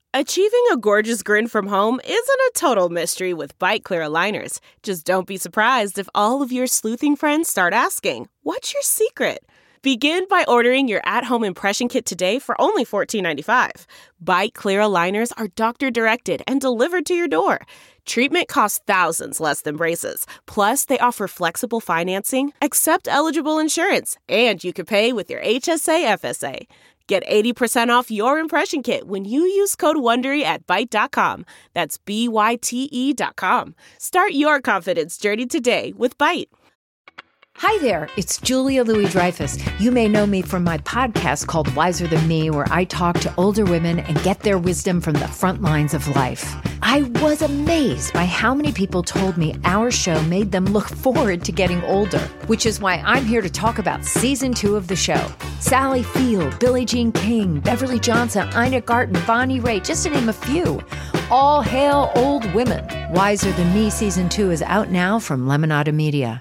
Achieving a gorgeous grin from home isn't a total mystery with Byte Clear aligners. Just don't be surprised if all of your sleuthing friends start asking, "What's your secret?" Begin by ordering your at-home impression kit today for only $14.95. Byte Clear aligners are doctor-directed and delivered to your door. Treatment costs thousands less than braces. Plus, they offer flexible financing, accept eligible insurance, and you can pay with your HSA FSA. Get 80% off your impression kit when you use code WONDERY at Byte.com. That's BYTE.com. Start your confidence journey today with Byte. Hi there, it's Julia Louis-Dreyfus. You may know me from my podcast called Wiser Than Me, where I talk to older women and get their wisdom from the front lines of life. I was amazed by how many people told me our show made them look forward to getting older, which is why I'm here to talk about season 2 of the show. Sally Field, Billie Jean King, Beverly Johnson, Ina Garten, Bonnie Raitt, just to name a few. All hail old women. Wiser Than Me season 2 is out now from Lemonada Media.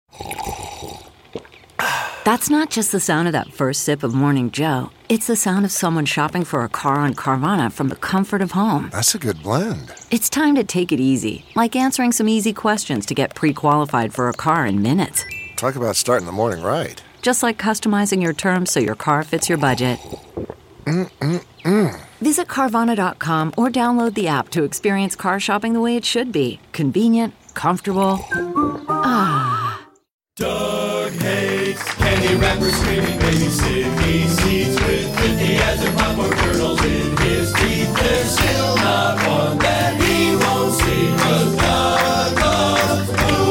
That's not just the sound of that first sip of Morning Joe. It's the sound of someone shopping for a car on Carvana from the comfort of home. That's a good blend. It's time to take it easy, like answering some easy questions to get pre-qualified for a car in minutes. Talk about starting the morning right. Just like customizing your terms so your car fits your budget. Visit Carvana.com or download the app to experience car shopping the way it should be. Convenient, comfortable. Doug hates candy wrappers, screaming baby sticky seeds with 50 ads and popcorn kernels in his teeth. There's still not one that he won't see, 'cause Doug loves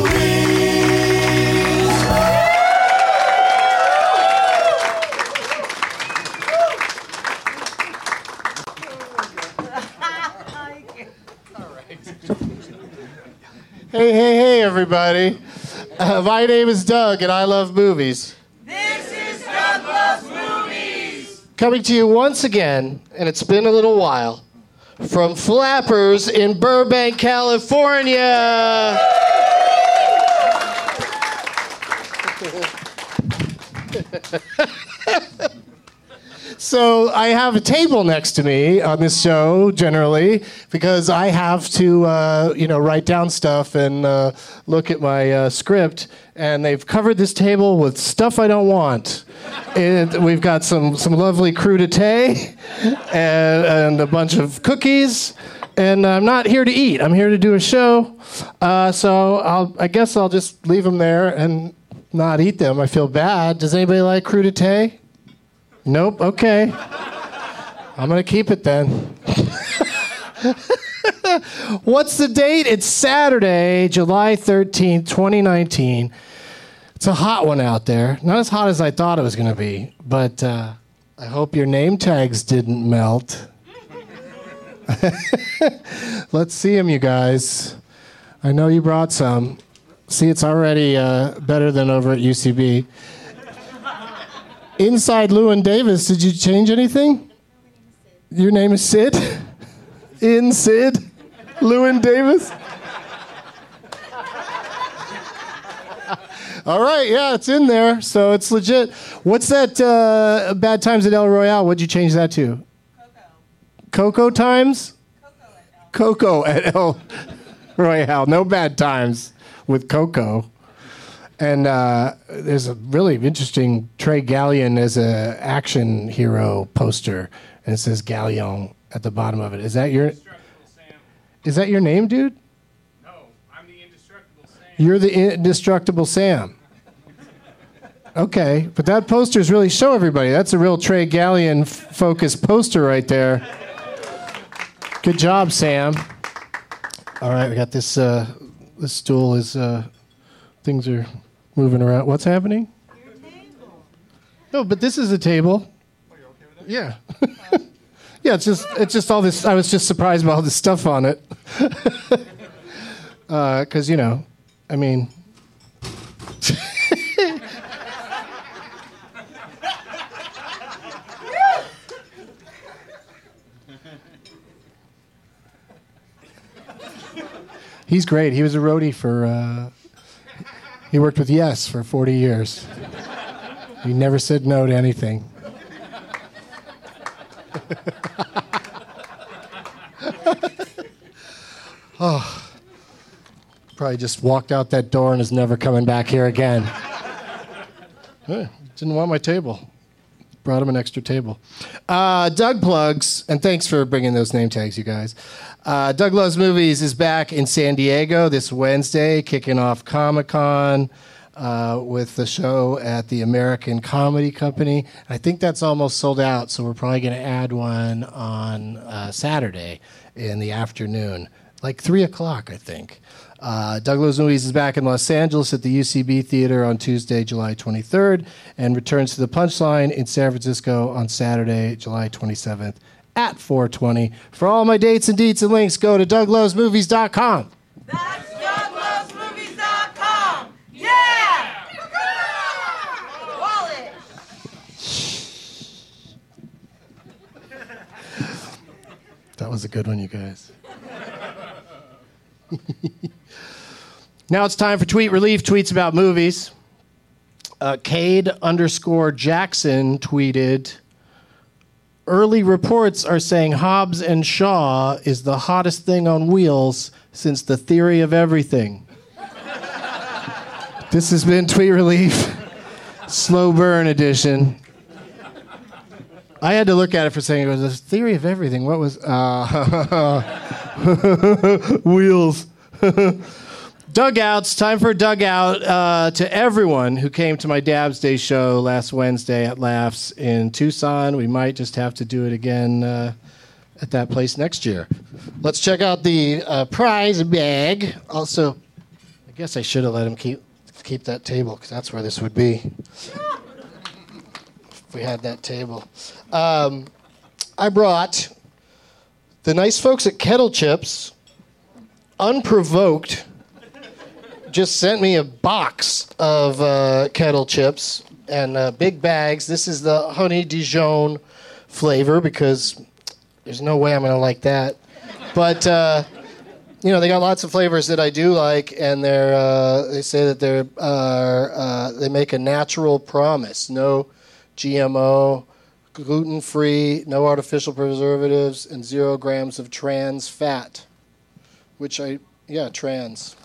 movies. Hey, everybody. My name is Doug, and I love movies. This is Doug Loves Movies! Coming to you once again, and it's been a little while, from Flappers in Burbank, California. So I have a table next to me on this show, generally, because I have to, write down stuff and look at my script. And they've covered this table with stuff I don't want. And we've got some lovely crudité and a bunch of cookies. And I'm not here to eat. I'm here to do a show. So I guess I'll just leave them there and not eat them. I feel bad. Does anybody like crudité? Nope, okay. I'm going to keep it then. What's the date? It's Saturday, July 13th, 2019. It's a hot one out there. Not as hot as I thought it was going to be, but I hope your name tags didn't melt. Let's see them, you guys. I know you brought some. See, it's already better than over at UCB. Inside Llewyn Davis, did you change anything? Your name is Sid? In Sid? Llewyn Davis? All right, yeah, it's in there, so it's legit. What's that Bad Times at El Royale? What'd you change that to? Coco Times? Coco at El Royale. No Bad Times with Coco. And there's a really interesting Trey Gallion as an action hero poster, and it says Gallion at the bottom of it. Is that your name, dude? No, I'm the Indestructible Sam. You're the Indestructible Sam. Okay, but that poster's really show everybody. That's a real Trey Gallion focused poster right there. Good job, Sam. All right, we got this. This stool is. Things are moving around. What's happening? Your table. No, but this is a table. Oh, you're okay with that? Yeah. Yeah, it's just all this. I was just surprised by all this stuff on it. Because, I mean. He's great. He was a roadie for. He worked with Yes for 40 years. He never said no to anything. Probably just walked out that door and is never coming back here again. Didn't want my table. Brought him an extra table. Doug Plugs, and thanks for bringing those name tags, you guys. Doug Loves Movies is back in San Diego this Wednesday, kicking off Comic-Con with the show at the American Comedy Company. I think that's almost sold out, so we're probably going to add one on Saturday in the afternoon, like 3 o'clock, I think. Doug Loves Movies is back in Los Angeles at the UCB Theater on Tuesday, July 23rd, and returns to the Punchline in San Francisco on Saturday, July 27th at 4:20. For all my dates and deets and links, go to DougLovesMovies.com. That's DougLovesMovies.com. Yeah! Wallet. That was a good one, you guys. Now it's time for Tweet Relief, tweets about movies. Cade_Jackson tweeted, early reports are saying Hobbs and Shaw is the hottest thing on wheels since The Theory of Everything. This has been Tweet Relief, slow burn edition. I had to look at it for a second. It was The Theory of Everything. What was... wheels. Dugouts. Time for a dugout to everyone who came to my Dabs Day show last Wednesday at Laughs in Tucson. We might just have to do it again at that place next year. Let's check out the prize bag. Also, I guess I should have let him keep that table, because that's where this would be. If we had that table. I brought the nice folks at Kettle Chips, unprovoked, just sent me a box of Kettle Chips and big bags. This is the Honey Dijon flavor, because there's no way I'm going to like that. But, they got lots of flavors that I do like, and they say that they make a natural promise. No GMO, gluten-free, no artificial preservatives, and 0 grams of trans fat. Trans.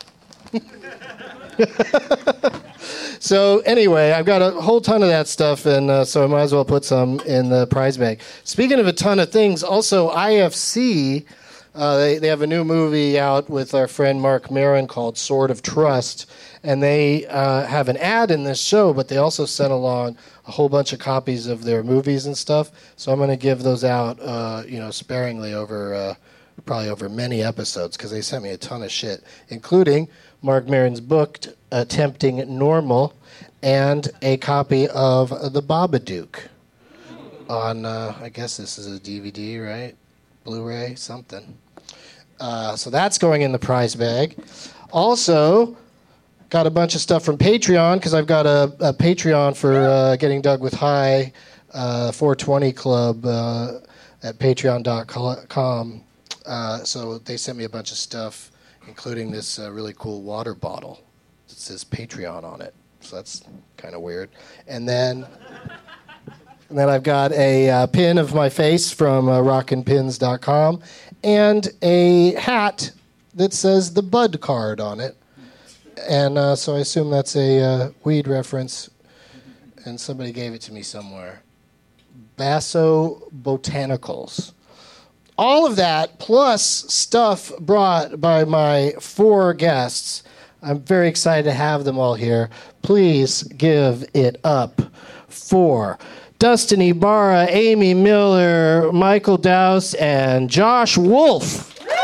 So anyway, I've got a whole ton of that stuff, and so I might as well put some in the prize bag. Speaking of a ton of things, also IFC, they have a new movie out with our friend Mark Maron called Sword of Trust, and they have an ad in this show, but they also sent along a whole bunch of copies of their movies and stuff. So I'm going to give those out, sparingly over many episodes, because they sent me a ton of shit, including Mark Maron's book, Attempting Normal, and a copy of The Babadook on, I guess this is a DVD, right? Blu-ray, something. So that's going in the prize bag. Also, got a bunch of stuff from Patreon, because I've got a Patreon for Getting Doug with High, 420 Club at patreon.com. So they sent me a bunch of stuff, including this really cool water bottle that says Patreon on it. So that's kind of weird. And then I've got a pin of my face from rockinpins.com and a hat that says the Bud card on it. And so I assume that's a weed reference, and somebody gave it to me somewhere. Basso Botanicals. All of that, plus stuff brought by my 4 guests. I'm very excited to have them all here. Please give it up for Dustin Ibarra, Amy Miller, Michael Dowse, and Josh Wolf.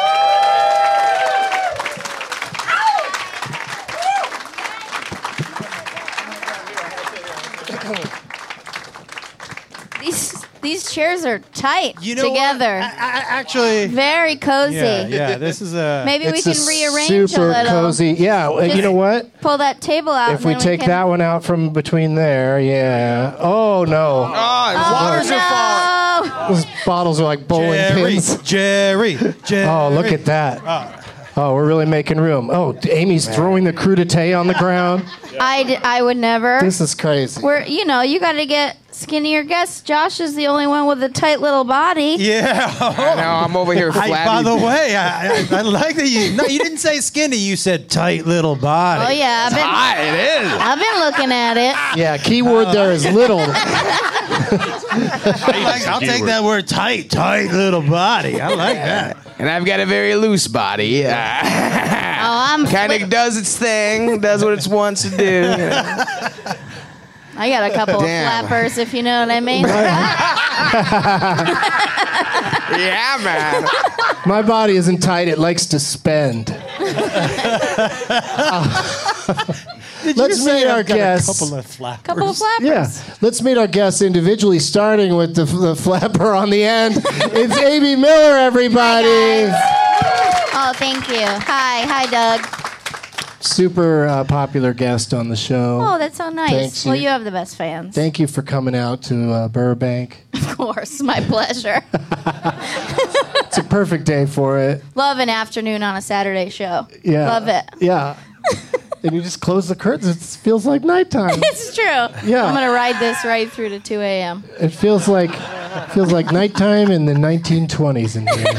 These chairs are tight together. Actually, very cozy. Yeah. This is a. Maybe we can rearrange super a little. Cozy. Yeah, you know what? Pull that table out. If we take that one out from between there, yeah. Oh no! Waters are falling. Those bottles are like bowling pins. Jerry. Oh, look at that. Oh, we're really making room. Oh, Amy's throwing the crudité on the ground. I would never. This is crazy. You got to get skinnier guests. Josh is the only one with a tight little body. Yeah. I know, I'm over here flabby. By the way, I like that you didn't say skinny. You said tight little body. Oh, yeah. It is. I've been looking at it. Yeah, keyword there is little. I'll take that word tight little body. I like that. And I've got a very loose body. I'm kind of does its thing, does what it wants to do. I got a couple of flappers, if you know what I mean. Yeah, man. My body isn't tight. It likes to spend. Let's meet our guests. Couple of flappers. Couple of flappers. Yeah, let's meet our guests individually, starting with the flapper on the end. It's Amy Miller, everybody. Oh, thank you. Hi, Doug. Super popular guest on the show. Oh, that's so nice. Thanks. Well, you have the best fans. Thank you for coming out to Burbank. Of course, my pleasure. It's a perfect day for it. Love an afternoon on a Saturday show. Yeah. Love it. Yeah. And you just close the curtains. It feels like nighttime. It's true. Yeah. I'm going to ride this right through to 2 a.m. It feels like nighttime in the 1920s in here.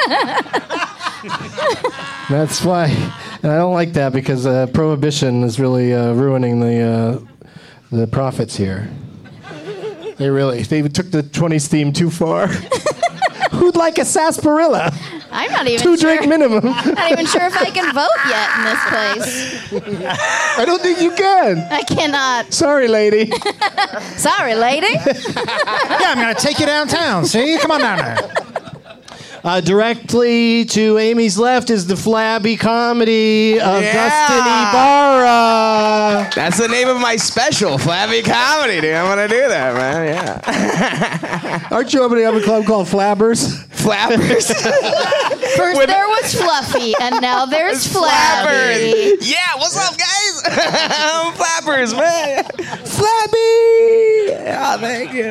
That's why, and I don't like that because prohibition is really ruining the profits here. They took the 20s theme too far. Who'd like a sarsaparilla? I'm not even 2 drink minimum. I'm not even sure if I can vote yet in this place. I don't think you can. I cannot. Sorry, lady. Sorry, lady. Yeah, I'm going to take you downtown. See? Come on down there. Directly to Amy's left is the flabby comedy of Dustin Ibarra. That's the name of my special, Flabby Comedy, dude. I'm going to do that, man. Yeah. Aren't you opening up a club called Flabbers? Flappers. First there was Fluffy, and now there's Flabby. Yeah, what's up, guys? I'm Flappers, man. Flabby! Yeah, thank you.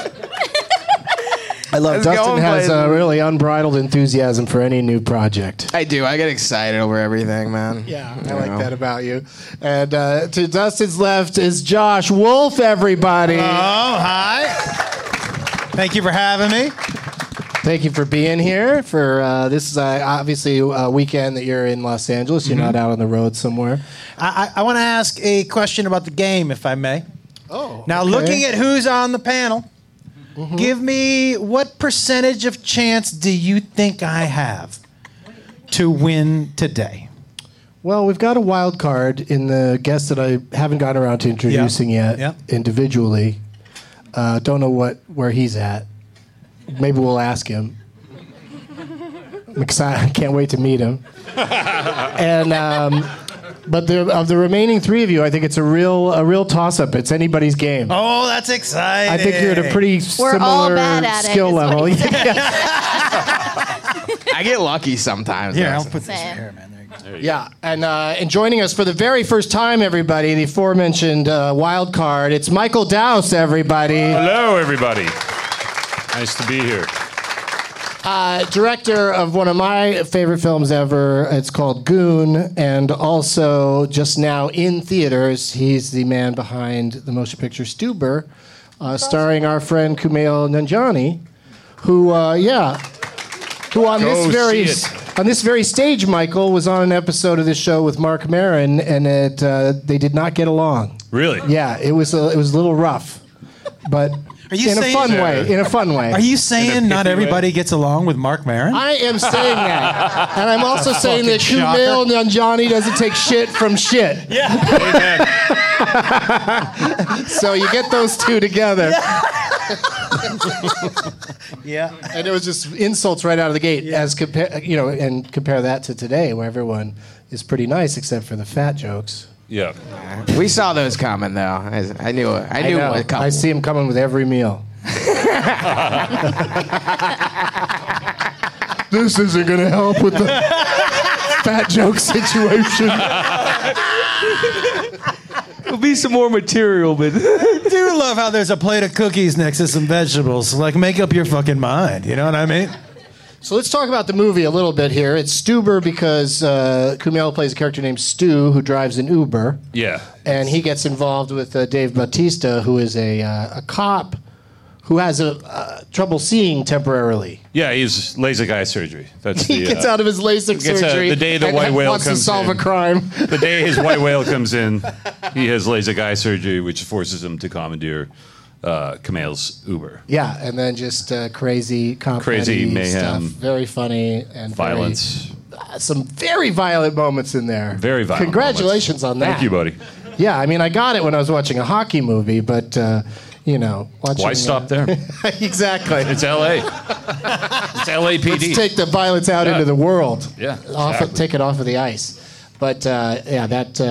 I love Dustin has a really unbridled enthusiasm for any new project. I do. I get excited over everything, man. Yeah, I like that about you. And to Dustin's left is Josh Wolf, everybody. Oh, hi. Thank you for having me. Thank you for being here. For this is obviously a weekend that you're in Los Angeles. You're not out on the road somewhere. I want to ask a question about the game, if I may. Oh, now, okay. looking at who's on the panel, give me what percentage of chance do you think I have to win today? Well, we've got a wild card in the guest that I haven't gotten around to introducing yet individually. Don't know where he's at. Maybe we'll ask him. I'm excited. I can't wait to meet him. And but of the remaining 3 of you, I think it's a real toss-up. It's anybody's game. Oh, that's exciting. I think you're at a pretty similar skill level. I get lucky sometimes. Here, I'll put this here, man. There you go. Yeah, and joining us for the very first time, everybody, the aforementioned wild card. It's Michael Dowse, everybody. Hello, everybody. Nice to be here. Director of one of my favorite films ever. It's called Goon, and also just now in theaters, he's the man behind the motion picture Stuber, starring our friend Kumail Nanjiani, who on this very stage, Michael, was on an episode of this show with Mark Maron, and they did not get along. Really? Yeah, it was a little rough, but. In a fun way. Are you saying not everybody gets along with Mark Maron? I am saying that. And I'm also saying that Kumail Nanjiani doesn't take shit from shit. Yeah. So you get those two together. Yeah. And it was just insults right out of the gate, and compare that to today, where everyone is pretty nice except for the fat jokes. Yeah. We saw those coming, though. I knew a couple. I see them coming with every meal. This isn't going to help with the fat joke situation. There'll be some more material, but... I do love how there's a plate of cookies next to some vegetables. Like, make up your fucking mind. You know what I mean? So let's talk about the movie a little bit here. It's Stuber because Kumail plays a character named Stu who drives an Uber. Yeah. And he gets involved with Dave Bautista, who is a cop who has trouble seeing temporarily. Yeah, he's LASIK eye surgery. That's he gets out of his LASIK surgery. The day the and white whale wants comes to solve in. a crime. The day his white whale comes in, he has LASIK eye surgery, which forces him to commandeer Kumail's Uber. Yeah, and then just crazy mayhem, stuff. Very funny and violence. Some very violent moments in there. Very violent. Congratulations on that. Thank you, buddy. Yeah, I mean, I got it when I was watching a hockey movie, but watching. Why stop there? Exactly. It's L.A. It's LAPD. Let's take the violence out into the world. Yeah, Take it off of the ice. But that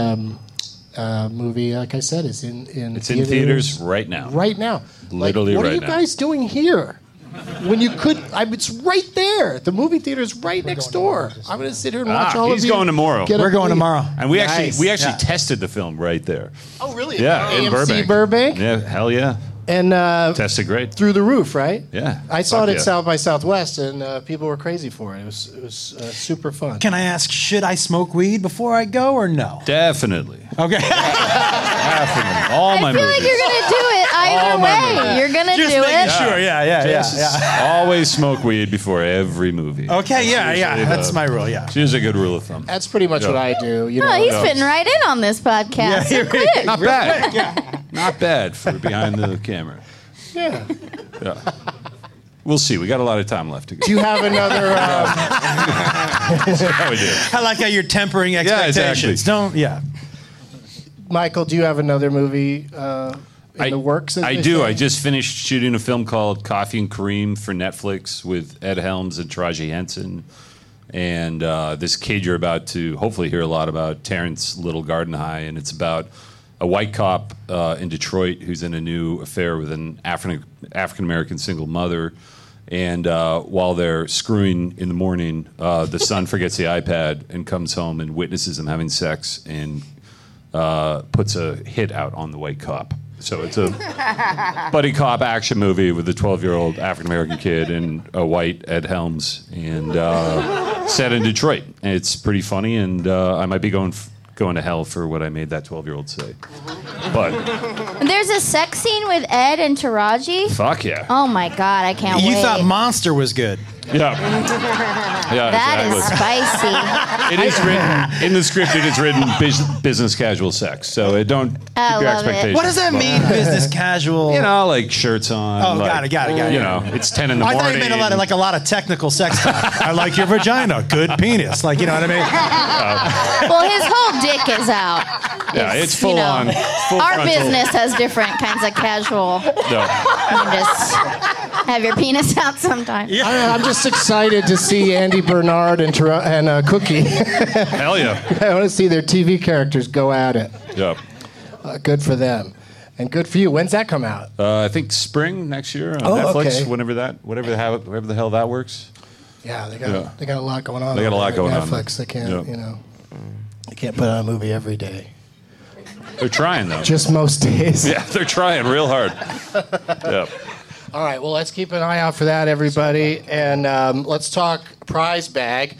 movie, like I said, is in It's in theaters right now. Right now. Literally what right are you now. guys doing here? When you could, it's right there. The movie theater's right next door. I'm going to sit here and watch all of you. He's going tomorrow. We're going tomorrow. And we Nice. actually tested the film right there. Oh, really? Yeah, in AMC Burbank. Yeah, hell yeah. And tested great. through the roof, right? Yeah. I saw it at yeah. South by Southwest, and people were crazy for it. It was super fun. Can I ask, should I smoke weed before I go or no? Definitely. Okay. Definitely. All my I feel movies. like you're going to do it either All my way. movies. You're going to Just do making it. sure. Yeah. Always smoke weed before every movie. Okay, yeah. usually That's my rule, yeah. It's usually a good rule of thumb. That's pretty much what I do. You know, Oh, he's fitting right in on this podcast. So quick. Not bad. Not bad for behind the camera. Yeah. Yeah. We'll see. We got a lot of time left to go. Do you have another? How we do. I like how you're tempering expectations. exactly. Michael, do you have another movie in the works? as I they do. say? I just finished shooting a film called Coffee and Cream for Netflix with Ed Helms and Taraji Henson. And this kid you're about to hopefully hear a lot about, Terrence Little Garden High, and it's about a white cop in Detroit who's in a new affair with an African-American single mother. And while they're screwing in the morning, the son forgets the iPad and comes home and witnesses them having sex and puts a hit out on the white cop. So it's a buddy cop action movie with a 12-year-old African-American kid and a white Ed Helms, and set in Detroit. And it's pretty funny, and I might be going to hell for what I made that 12-year-old say. But There's a sex scene with Ed and Taraji. fuck yeah. Oh my God, I can't wait. You thought Monster was good. Yeah. Yeah, That exactly. is spicy. It is written in the script. It is written business casual sex. So it don't keep I your love it. expectations. What does that low. mean, business casual? You know, like shirts on. Oh, like, got it. You know, it's 10 in the I morning. thought you meant a lot of technical sex talk. I like your vagina. Good penis. Like, you know what I mean? Well, his whole dick is out. Yeah, it's full on. Full Our frontal. business has different kinds of casual. No. You can just have your penis out sometimes. I'm just excited to see Andy Bernard and Cookie. Hell yeah. I want to see their TV characters go at it. Yeah. Good for them. And good for you. When's that come out? I think spring next year on Oh, Netflix. okay. Whenever the hell that works. Yeah, they got a lot going on. They got a lot over going at on. Netflix. They can't, Yeah. they can't put out a movie every day. They're trying though. Just most days. Yeah, they're trying real hard. Yeah. All right, well, let's keep an eye out for that, everybody. And let's talk prize bag.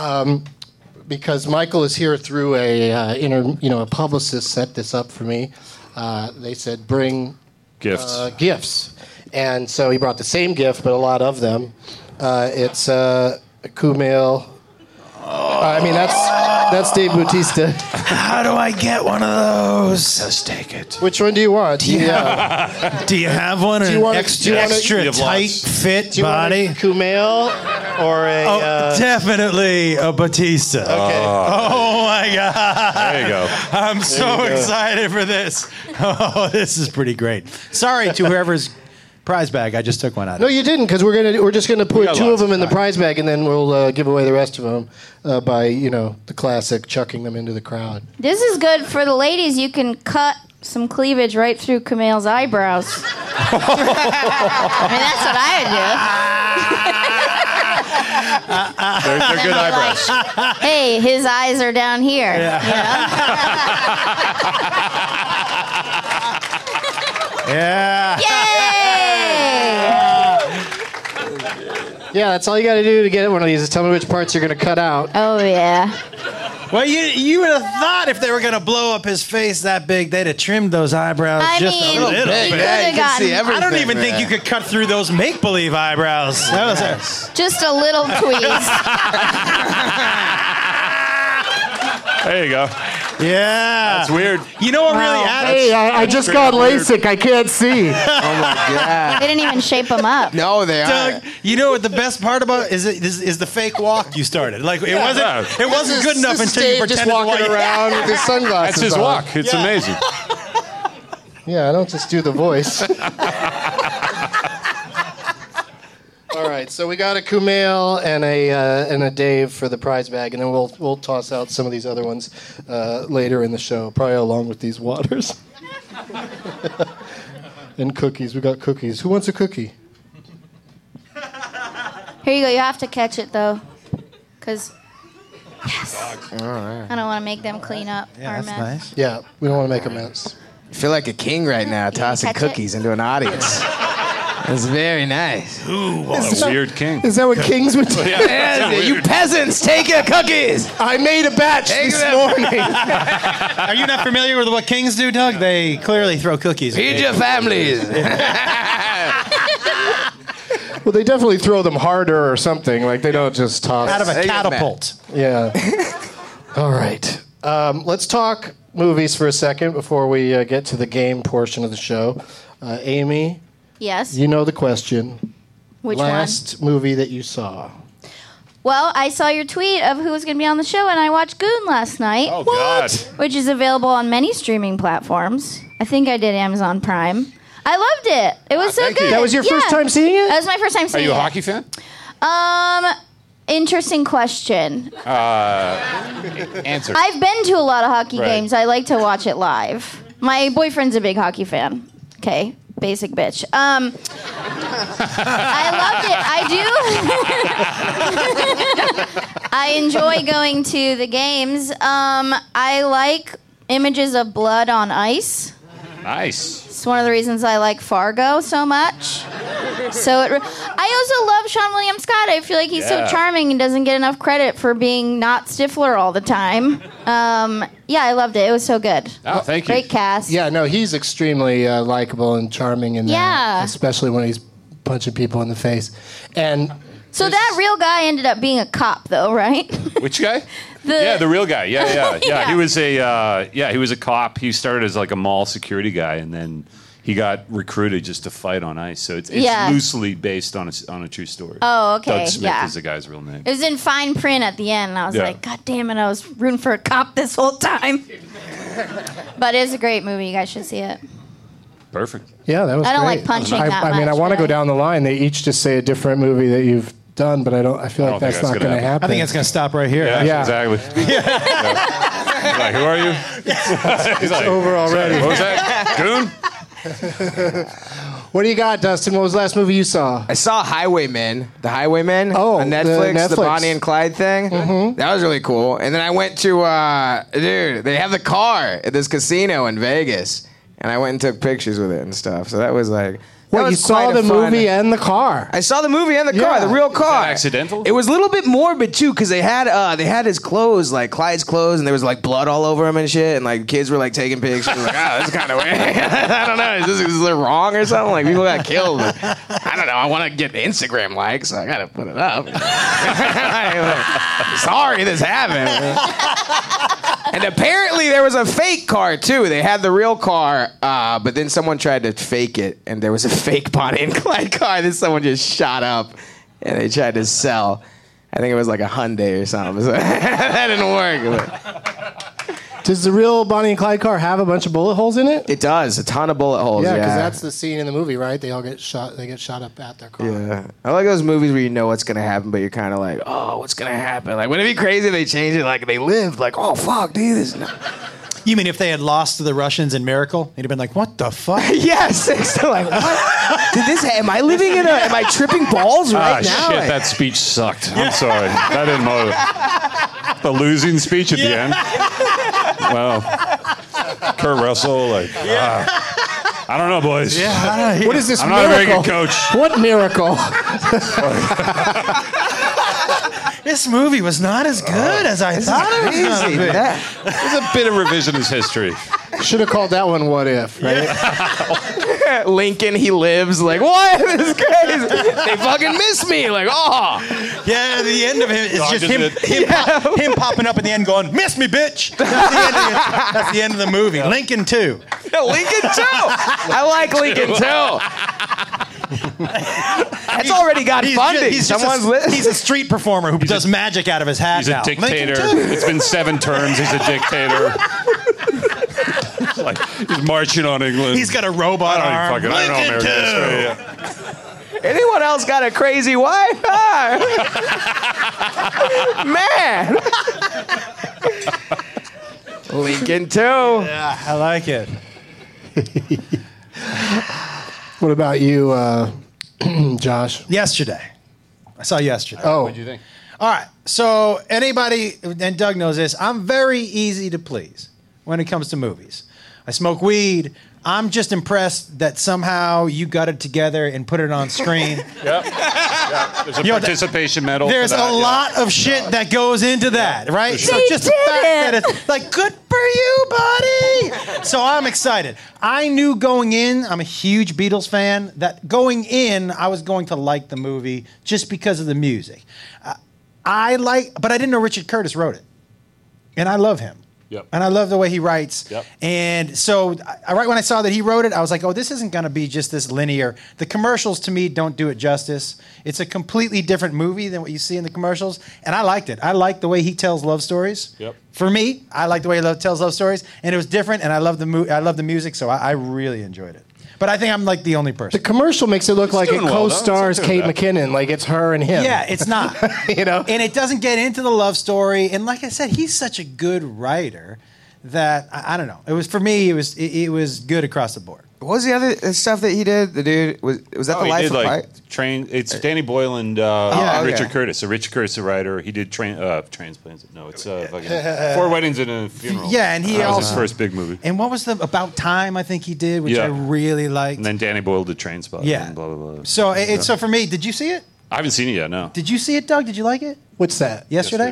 Because Michael is here through a publicist set this up for me. They said bring Gifts. gifts. And so he brought the same gift, but a lot of them. It's Kumail. That's Dave Bautista. How do I get one of those? Just take it. Which one do you want? Do you have one? Do you want extra tight fit Do you body? want a Kumail or a? Definitely a Batista. Okay. Oh my God. There you go. I'm so excited for this. Oh, this is pretty great. Sorry to whoever's prize bag. I just took one out. No, you didn't, because we're just gonna put got two of lots. them in the prize bag, and then we'll give away the rest of them by the classic chucking them into the crowd. This is good for the ladies. You can cut some cleavage right through Kumail's eyebrows. I mean, that's what I would do. They're good eyebrows. Hey, his eyes are down here. Yeah. Yay! Yeah, that's all you got to do to get one of these is tell me which parts you're going to cut out. Oh, yeah. Well, you would have thought if they were going to blow up his face that big, they'd have trimmed those eyebrows I just mean, a little bit. Yeah, you can see everything. I don't even think man. you could cut through those make-believe eyebrows. That was Just a little tweeze. There you go. Yeah. That's weird. You know what really added? Hey, I just got LASIK. I can't see. Oh my god. They didn't even shape them up. No, they Doug, are. you know what the best part about is the fake walk you started. Like it wasn't good enough until you pretended just to walking walk. around with his sunglasses That's his on. walk. It's Yeah. amazing. Yeah, I don't just do the voice. All right, so we got a Kumail and a Dave for the prize bag, and then we'll toss out some of these other ones later in the show, probably along with these waters and cookies. We got cookies. Who wants a cookie? Here you go. You have to catch it, though. Because, yes. All right. I don't want to make them clean up our mess. Nice. Yeah, we don't want to make a mess. I feel like a king right now, tossing catch it? cookies into an audience. It's very nice. What a weird king. Is that what kings would do? Yeah, you peasants, take your cookies. I made a batch Take this them. morning. Are you not familiar with what kings do, Doug? They clearly throw cookies. Feed your families. Well, they definitely throw them harder or something. Like they don't just toss. Out of a They get catapult. Yeah. All right. Let's talk movies for a second before we get to the game portion of the show. Amy, Yes. you know the question. Which Last movie that you saw. one? Well, I saw your tweet of who was going to be on the show, and I watched Goon last night. Oh, God. Which is available on many streaming platforms. I think I did Amazon Prime. I loved it. It was so good. That was your first time seeing it? That was my first time Are seeing it. you a hockey fan? Interesting question. Answer. I've been to a lot of hockey Right. games. I like to watch it live. My boyfriend's a big hockey fan. Okay, basic bitch. I loved it. I do. I enjoy going to the games. I like images of blood on ice. Nice. It's one of the reasons I like Fargo so much. I also love Sean William Scott. I feel like he's so Yeah. charming and doesn't get enough credit for being not Stifler all the time. Yeah, I loved it. It was so good. Oh, thank you. Great cast. Yeah, no, he's extremely likable and charming in that, Yeah. especially when he's punching people in the face. And So that real guy ended up being a cop, though, right? Which guy? The- The real guy. Yeah. Yeah. He was a cop. He started as like a mall security guy, and then he got recruited just to fight on ice. So it's Yeah. loosely based on a true story. Oh, okay, Doug Smith yeah. is the guy's real name. It was in fine print at the end, and I was Yeah. like, God damn it, I was rooting for a cop this whole time. But it's a great movie. You guys should see it. Perfect. yeah, that was I don't great. like punching that I mean, I much, want to but go down the line. They each just say a different movie that you've done, but I feel I like don't think that's not that's going to gonna happen. I think it's going to stop right here. Yeah, Yeah. exactly. Yeah. He's like, who are you? He's like, over already. What was that? Goon? What do you got, Dustin? What was the last movie you saw? I saw Highwaymen, the Highwaymen the on Netflix, the Netflix. Bonnie and Clyde thing. That was really cool. And then I went to, dude, they have the car at this casino in Vegas. And I went and took pictures with it and stuff. So that was like... that What, you was saw quite a the fun- movie and the car? I saw the movie and the car, Yeah. the real car. accidental? It was a little bit morbid too, because they had his clothes, like Clyde's clothes, and there was like blood all over him and shit, and like kids were like taking pictures. Like, that's kind of weird. I don't know, is it wrong or something? Like people got killed. I don't know. I want to get Instagram likes, so I gotta put it up. Sorry, this happened. And apparently there was a fake car too. They had the real car, but then someone tried to fake it, and there was a fake Bonnie and Clyde car that someone just shot up, and they tried to sell. I think it was like a Hyundai or something. So that didn't work. Does the real Bonnie and Clyde car have a bunch of bullet holes in it? It does, a ton of bullet holes. Yeah, Yeah, because that's the scene in the movie, right? They all get shot. They get shot up at their car. Yeah, I like those movies where you know what's gonna happen, but you're kind of like, oh, what's gonna happen? Like, wouldn't it be crazy if they changed it? Like, they lived. Like, oh fuck, dude, this. No. You mean if they had lost to the Russians in Miracle, they'd have been like, "What the fuck?" Yes, it's still like, what? Did this? Am I living in a? Am I tripping balls right now? Shit, Like- that speech sucked. I'm sorry. That didn't motivate. The losing speech at the end. Well, Kurt Russell, like, I don't know, boys. Yeah, I don't know. What is this I'm miracle? not a very good coach. What miracle? This movie was not as good as I thought it was going to be. There's a bit of revisionist history. Should have called that one "What If," right? Lincoln, he lives. Like, what? This is crazy. They fucking miss me. Like, oh. Yeah, the end of it is No, just just him popping up at the end going, "Miss me, bitch." That's the end of the movie. Lincoln 2. Yeah, Lincoln 2. I like Lincoln 2. That's already got funding. He's a street performer who does magic out of his hat He's a now. dictator. Lincoln 2. It's been 7 terms. He's a dictator. Like, he's marching on England. He's got a robot arm. I don't know American history. Yeah. Anyone else got a crazy wife? Man. Lincoln 2. Yeah, I like it. What about you, Josh? Yesterday. I saw yesterday. Oh. What do you think? All right. So anybody, and Doug knows this, I'm very easy to please when it comes to movies. I smoke weed. I'm just impressed that somehow you got it together and put it on screen. Yep. There's a participation medal. There's for that, a lot of shit that goes into that, right? For sure. So just the fact that it's like, good for you, buddy. So I'm excited. I knew going in, I'm a huge Beatles fan, that going in, I was going to like the movie just because of the music. But I didn't know Richard Curtis wrote it. And I love him. Yep. And I love the way he writes. Yep. And so right when I saw that he wrote it, I was like, oh, this isn't going to be just this linear. The commercials, to me, don't do it justice. It's a completely different movie than what you see in the commercials. And I liked it. I like the way he tells love stories. Yep. For me, I like the way he tells love stories. And it was different, and I love the music, so I really enjoyed it. But I think I'm like the only person. The commercial makes it look like it co-stars Kate McKinnon, like it's her and him. Yeah, it's not. You know? And it doesn't get into the love story. And like I said, he's such a good writer that I don't know. It was for me. It was good across the board. What was the other stuff that he did? The dude was that the Life of Pi? It's Danny Boyle and Richard Curtis. So Richard Curtis, a writer, he did Transplants. No, it's fucking 4 Weddings and a Funeral. Yeah, and he that also was his first big movie. And what was the About Time? I think he did, which I really liked. And then Danny Boyle did Trainspotting. Yeah. And blah blah blah. So so for me, did you see it? I haven't seen it yet. No. Did you see it, Doug? Did you like it? What's that? Yesterday?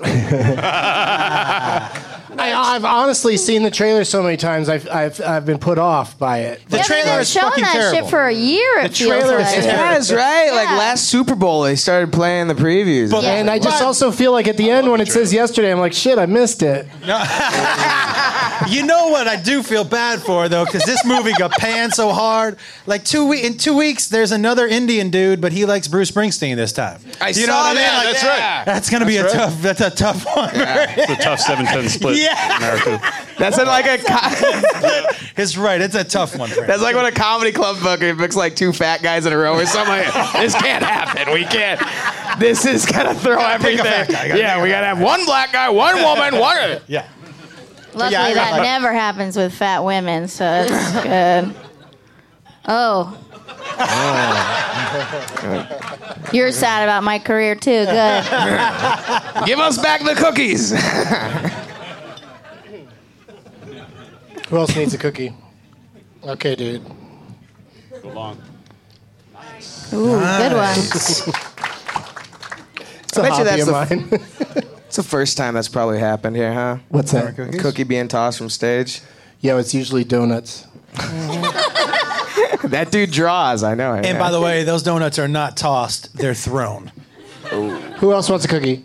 I've honestly seen the trailer so many times. I've been put off by it. The trailer is showing fucking that terrible. shit for a year. It feels trailer is like. terrible. Yes, right? Like last Super Bowl, they started playing the previews. And I just also feel like at the end when it says yesterday, I'm like, shit, I missed it. You know what I do feel bad for, though, because this movie got panned so hard. Like in 2 weeks, there's another Indian dude, but he likes Bruce Springsteen this time. I saw that. Like, That's right. That's going to be a tough one. Yeah. It's a tough 7-10 split in America. That's like a. It's right. It's a tough one. That's like when a comedy club books like 2 fat guys in a row or something. Like, this can't happen. We can't. This is gonna throw everything. Yeah, we gotta have 1 black guy, 1 woman, 1. Yeah. Luckily, Yeah, that never happens with fat women, so it's good. Oh. You're sad about my career, too. Good. Give us back the cookies. Who else needs a cookie? Okay, dude. Go long. Ooh, good one. It's a I bet you hobby that's of mine. It's the first time that's probably happened here, huh? What's that? Cookie being tossed from stage. Yeah, it's usually donuts. That dude draws, I know. And by the way, those donuts are not tossed; they're thrown. Who else wants a cookie?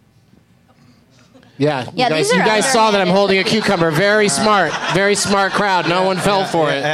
Yeah, Yeah, you these guys, are you guys saw that I'm underhanded. holding a cucumber. Very smart crowd. No one fell for it.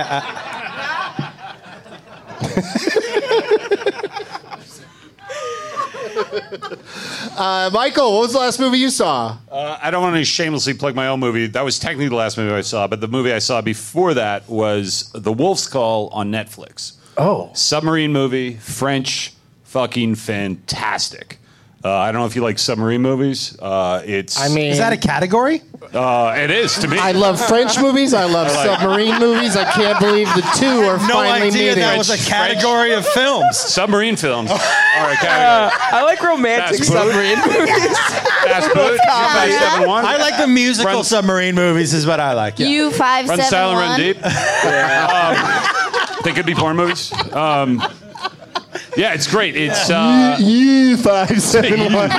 Michael, what was the last movie you saw? I don't want to shamelessly plug my own movie. That was technically the last movie I saw, but the movie I saw before that was The Wolf's Call on Netflix. Oh. Submarine movie, French, fucking fantastic. I don't know if you like submarine movies. Is that a category? It is to me. I love French movies. I love submarine movies. I can't believe the two are No finally idea meeting. that was a category of films. Submarine films are a category. I like romantic That's submarine movies. Fast Food. U-571. I like the musical Run- submarine movies. Is what I like. Yeah. U-571. Run Silent, Run Deep. They could be porn movies. Yeah, it's great. It's U-571.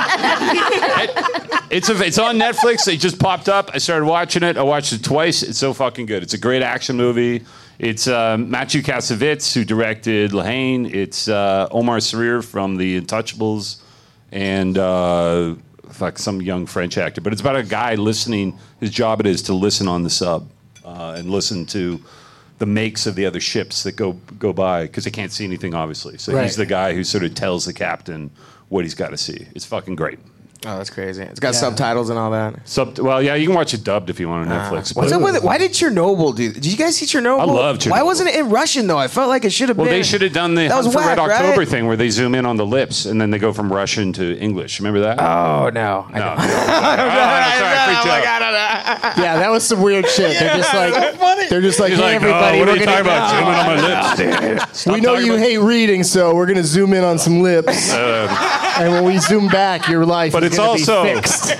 It's on Netflix. It just popped up. I started watching it. I watched it twice. It's so fucking good. It's a great action movie. It's Matthew Kassovitz who directed Lahane. It's Omar Sarir from The Untouchables, and some young French actor. But it's about a guy listening. His job it is to listen on the sub and listen to the makes of the other ships that go by because they can't see anything, obviously. So he's the guy who sort of tells the captain what he's got to see. It's fucking great. Oh, that's crazy. It's got subtitles and all that. Well, yeah, you can watch it dubbed if you want on Netflix. What's up with it? Why did Chernobyl do? Did you guys see Chernobyl? I love Chernobyl. Why wasn't it in Russian though? I felt like it should have been. Well, they should have done the That was Hunt for whack, Red October right? thing where they zoom in on the lips and then they go from Russian to English. Remember that? Oh no. No. Yeah, that was some weird shit. They're just like, He's hey, like, everybody, what are we're you gonna talking about? Zooming on my lips. we know you hate reading, so we're gonna zoom in on some lips. And when we zoom back, your life But is it's gonna also be fixed.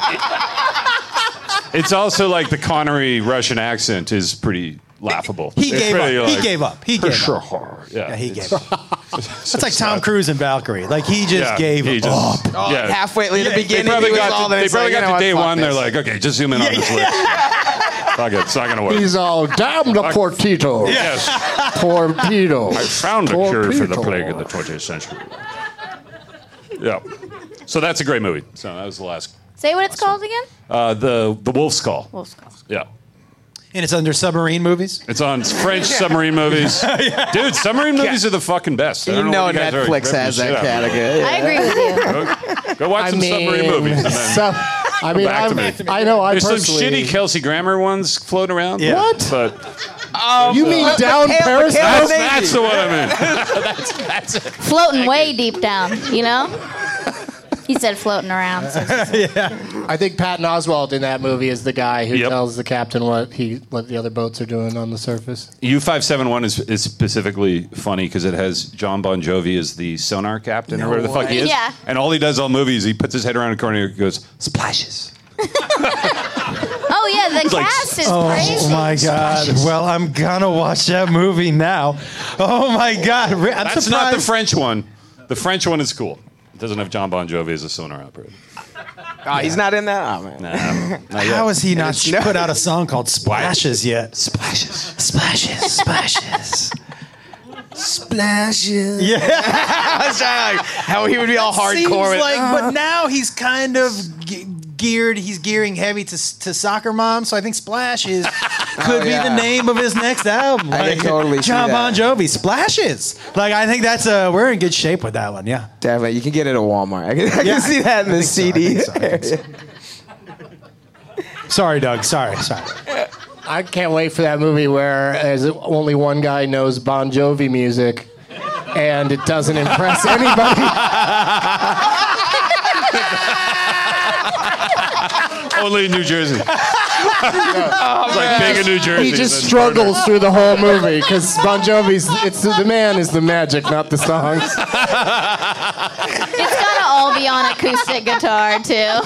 It's also like the Connery Russian accent is pretty laughable. He It's gave up. pretty, He gave up. He gave up. Yeah, he gave up. That's like Tom Cruise in Valkyrie. Like he just gave up. Oh, Yeah. halfway in the They beginning, probably he was got all to, there. they It's probably like, got you know to day what, fuck one. They're this. like, okay, just zoom in on his lips. Fuck it, it's not going to work. He's all, damn the Portito. Yes. Torpedo. I found a cure for the plague in the 20th century. Yeah. So that's a great movie. So that was the last. Say what it's called again? The Wolf's Call. Wolf's Call. Yeah. And it's under submarine movies. It's on French submarine movies. Dude, submarine movies are the fucking best. I don't know what you guys are Netflix ripping has shit that out. category. I agree with you. Go watch some submarine movies. And then come back to me. I know. I There's some personally. shitty Kelsey Grammer ones floating around. Yeah. What? But You mean down Paris? that's the one I meant. that's it. Floating way deep down, you know? He said floating around. So I think Patton Oswalt in that movie is the guy who Yep. tells the captain what the other boats are doing on the surface. U-571 is specifically funny because it has John Bon Jovi as the sonar captain or whatever the fuck he is. Yeah. And all he does all movies, he puts his head around a corner and goes, splashes. Oh yeah, the like, cast is crazy. Oh my God! Well, I'm gonna watch that movie now. Oh my God! I'm That's surprised. not the French one. The French one is cool. It doesn't have John Bon Jovi as a sonar operator. Oh, he's not in that? Oh, man. Nah, not yet. How has he not put out a song called Splashes yet? Splashes. Splashes, splashes. Splashes. Yeah. I was trying to, like, how he would be all hardcore Seems with like, but now he's kind of geared. He's gearing heavy to Soccer Mom. So I think Splashes could be the name of his next album. I can totally see John that. Bon Jovi, Splashes. Like I think that's we're in good shape with that one. Yeah. Definitely. You can get it at Walmart. I can see that in the CD. Sorry, Doug. Sorry. I can't wait for that movie where only one guy knows Bon Jovi music, and it doesn't impress anybody. Only in New Jersey. It's like being in New Jersey. He just struggles through the whole movie because Bon Jovi's. The man is the magic, not the songs. It's gotta all be on acoustic guitar too.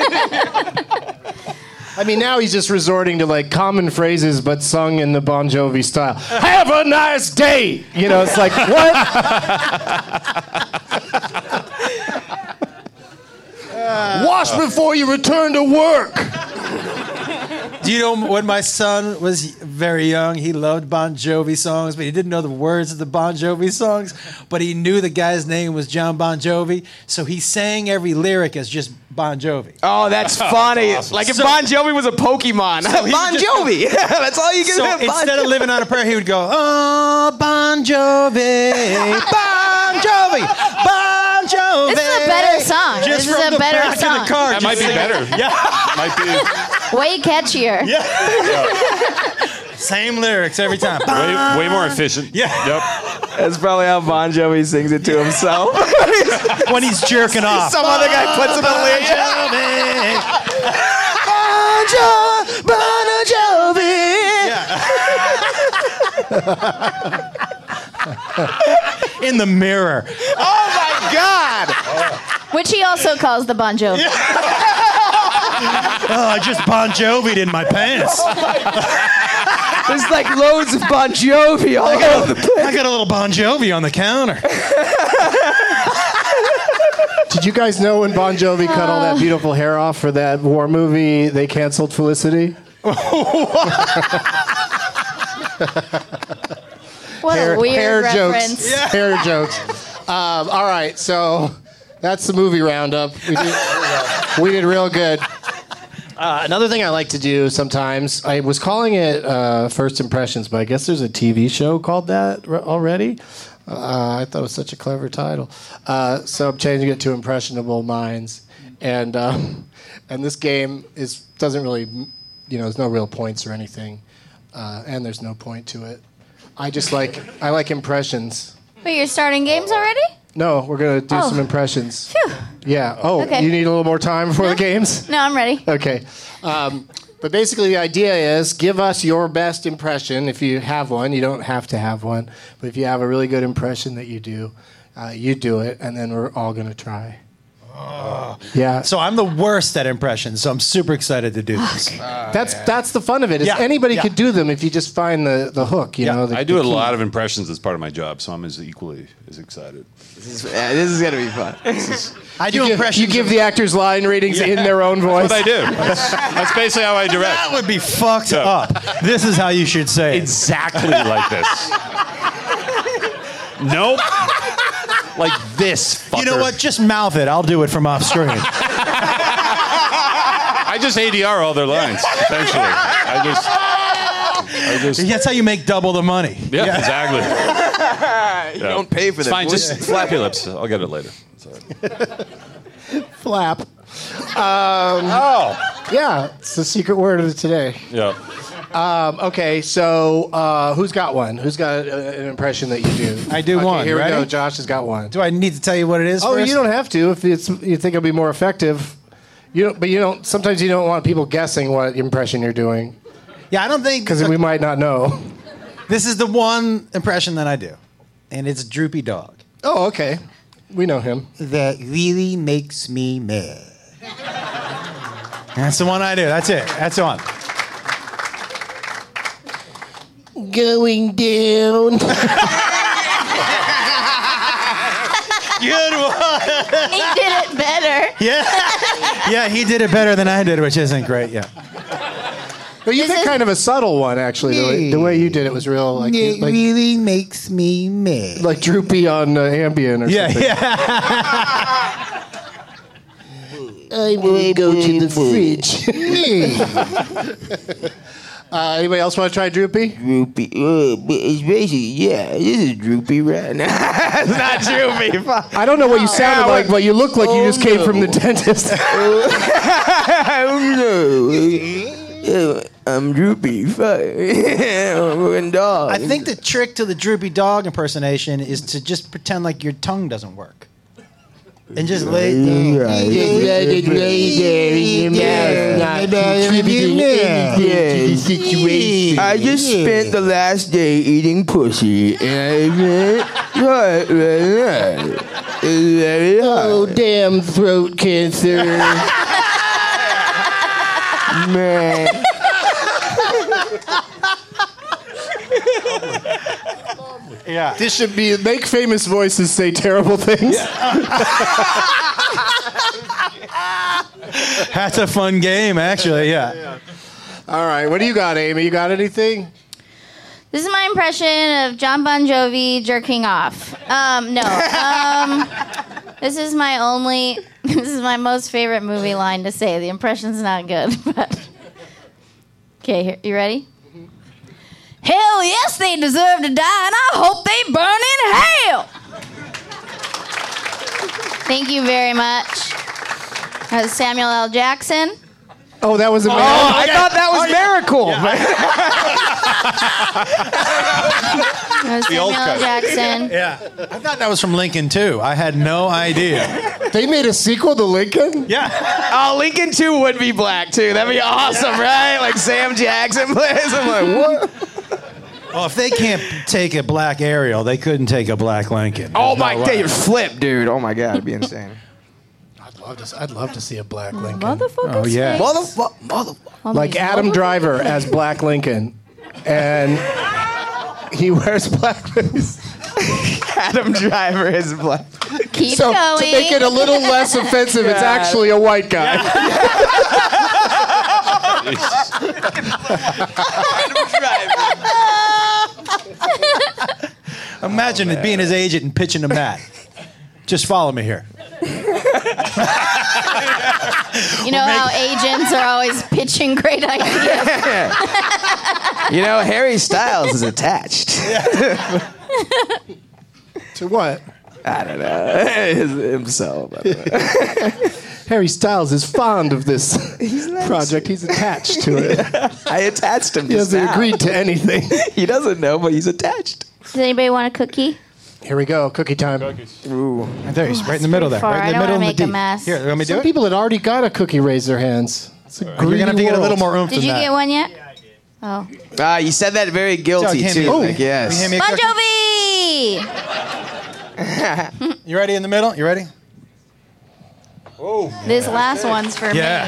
I mean, now he's just resorting to like common phrases, but sung in the Bon Jovi style. Have a nice day. You know, it's like what? Wash before you return to work. Do you know when my son was very young, he loved Bon Jovi songs, but he didn't know the words of the Bon Jovi songs, but he knew the guy's name was John Bon Jovi, so he sang every lyric as just Bon Jovi. Oh, that's funny. That's awesome. Like if Bon Jovi was a Pokemon. So he Bon just- Jovi. That's all you can So have. instead of living on a prayer, he would go, oh, Bon Jovi, Bon Jovi, Bon Jovi. This is a better song. Just This is from a the better back song. of the car. That might be better. Yeah. Might be Way catchier. Same lyrics every time. way more efficient. Yeah. Yep. That's probably how Bon Jovi sings it to himself. When he's jerking off. Some other guy puts him in the lyrics. Bon Jovi. In the mirror. Oh my God. Which he also calls the Bon Jovi. I just Bon Jovi'd in my pants. There's like loads of Bon Jovi all over the place. I got a little Bon Jovi on the counter. Did you guys know when Bon Jovi cut all that beautiful hair off for that war movie, they canceled Felicity? What a weird reference. Jokes. Hair jokes. All right, so that's the movie roundup. We did real good. Another thing I like to do sometimes, I was calling it First Impressions, but I guess there's a TV show called that already. I thought it was such a clever title. So I'm changing it to Impressionable Minds. And this game doesn't really, there's no real points or anything. And there's no point to it. I like impressions. Wait, you're starting games already? No, we're going to do some impressions. Phew. Yeah. Oh, okay. You need a little more time before the games? No, I'm ready. Okay. But basically the idea is give us your best impression. If you have one, you don't have to have one. But if you have a really good impression that you do it, and then we're all going to try. Yeah. So I'm the worst at impressions, so I'm super excited to do this. That's the fun of it. Is anybody could do them if you just find the hook. You know. I do a lot of impressions as part of my job, so I'm equally as excited. This is gonna be fun. I do impressions. You give the actors line readings in their own voice. That's what I do. That's basically how I direct. That would be fucked up. This is how you should say it. Exactly like this. Nope. Like this, fucker. You know what? Just mouth it. I'll do it from off screen. I just ADR all their lines, essentially. I just. That's how you make double the money. Yeah. Exactly. You don't pay for that. It's fine. Just flap your lips. I'll get it later. Sorry. Flap. Yeah, it's the secret word of today. Yeah. Okay, so who's got one? Who's got an impression that you do? I do one. Here Ready? we go. Josh has got one. Do I need to tell you what it is? Oh, first? you don't have to if you think it'll be more effective. But you don't. Sometimes you don't want people guessing what impression you're doing. Yeah, I don't think because we might not know. This is the one impression that I do, and it's Droopy Dog. Oh, okay. We know him. That really makes me mad. That's the one I do. That's it. That's the one. Going down. Good one. He did it better. Yeah, he did it better than I did, which isn't great. Yeah. Well, you picked kind of a subtle one, actually. The way you did it was real. Like, it really makes me mad. Like Droopy on Ambien or something. Yeah. I want to go to the fridge. Anybody else want to try Droopy? Droopy. It's basically, this is Droopy right now. It's not Droopy. I don't know what you sounded like, but you look like you just came from the dentist. I'm Droopy. Fucking dog. I think the trick to the Droopy Dog impersonation is to just pretend like your tongue doesn't work. And just lay it I just spent the last day eating pussy, and Oh, damn throat cancer. Man. Yeah. This should be make famous voices say terrible things. That's a fun game, actually. Yeah. All right, what do you got, Amy? You got anything? This is my impression of John Bon Jovi jerking off. This is my most favorite movie line to say. The impression's not good, but okay, you ready? Hell yes, they deserve to die, and I hope they burn in hell. Thank you very much. That was Samuel L. Jackson. Oh, that was a miracle. Oh, I thought that was Miracle. That was Samuel L. Jackson. Yeah. I thought that was from Lincoln, too. I had no idea. They made a sequel to Lincoln? Yeah. Oh, Lincoln 2 would be black, too. That'd be awesome, right? Like Sam Jackson plays. I'm like, what? Well, if they can't take a black Ariel, they couldn't take a black Lincoln. Oh, my God. Flip, dude. Oh, my God. It'd be insane. I'd love to see a Black Lincoln. Motherfucker. Oh, yeah. Like Adam Driver as Black Lincoln, and he wears blackface. Adam Driver is black. Keep So going. to make it a little less offensive, it's actually a white guy. Imagine it being his agent and pitching to Matt. Just follow me here. You know how agents are always pitching great ideas. You know, Harry Styles is attached. To what? I don't know. Himself. I don't know. Harry Styles is fond of this project. He's attached to it. I attached him. He hasn't agreed to anything. He doesn't know, but he's attached. Does anybody want a cookie? Here we go. Cookie time. Ooh. There he's right in the middle there. Far. Right in the I don't middle wanna in the make a deep. mess. Here, let me do Some it. people that already got a cookie raise their hands. It's a You're going to have to get a little more oomph Did than you that. get one yet? Oh. You said that very guilty, Doug, hand too. me- Like, yes. Will you hand me a Bon cookie? You ready in the middle? You ready? Jovi! This last one's for Yeah. me.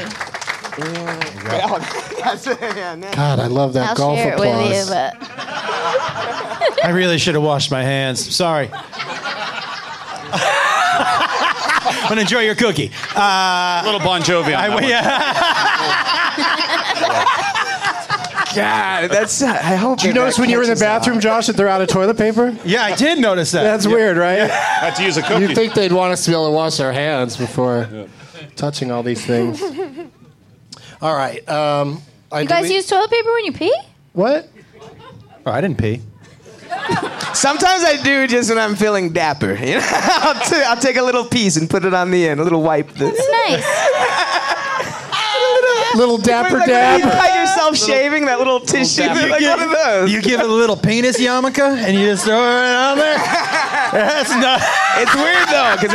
God, I love that I'll golf share it applause. with you, but I really should have washed my hands. Sorry. I'm going to enjoy your cookie. A little Bon Jovi on that one. God, that's. I hope. Did you notice when you were in the bathroom, Josh, that they're out of toilet paper? Yeah, I did notice that. That's weird, right? I had to use a cookie. You'd think they'd want us to be able to wash our hands before touching all these things. All right. you guys use toilet paper when you pee? What? Oh, I didn't pee. Sometimes I do just when I'm feeling dapper. You know? I'll take a little piece and put it on the end, a little wipe. It's nice. Little dapper Like when dab. you cut yourself shaving, that little tissue. Like one of those. You give it a little penis yarmulke and you just throw it right on there? That's not. It's weird though, because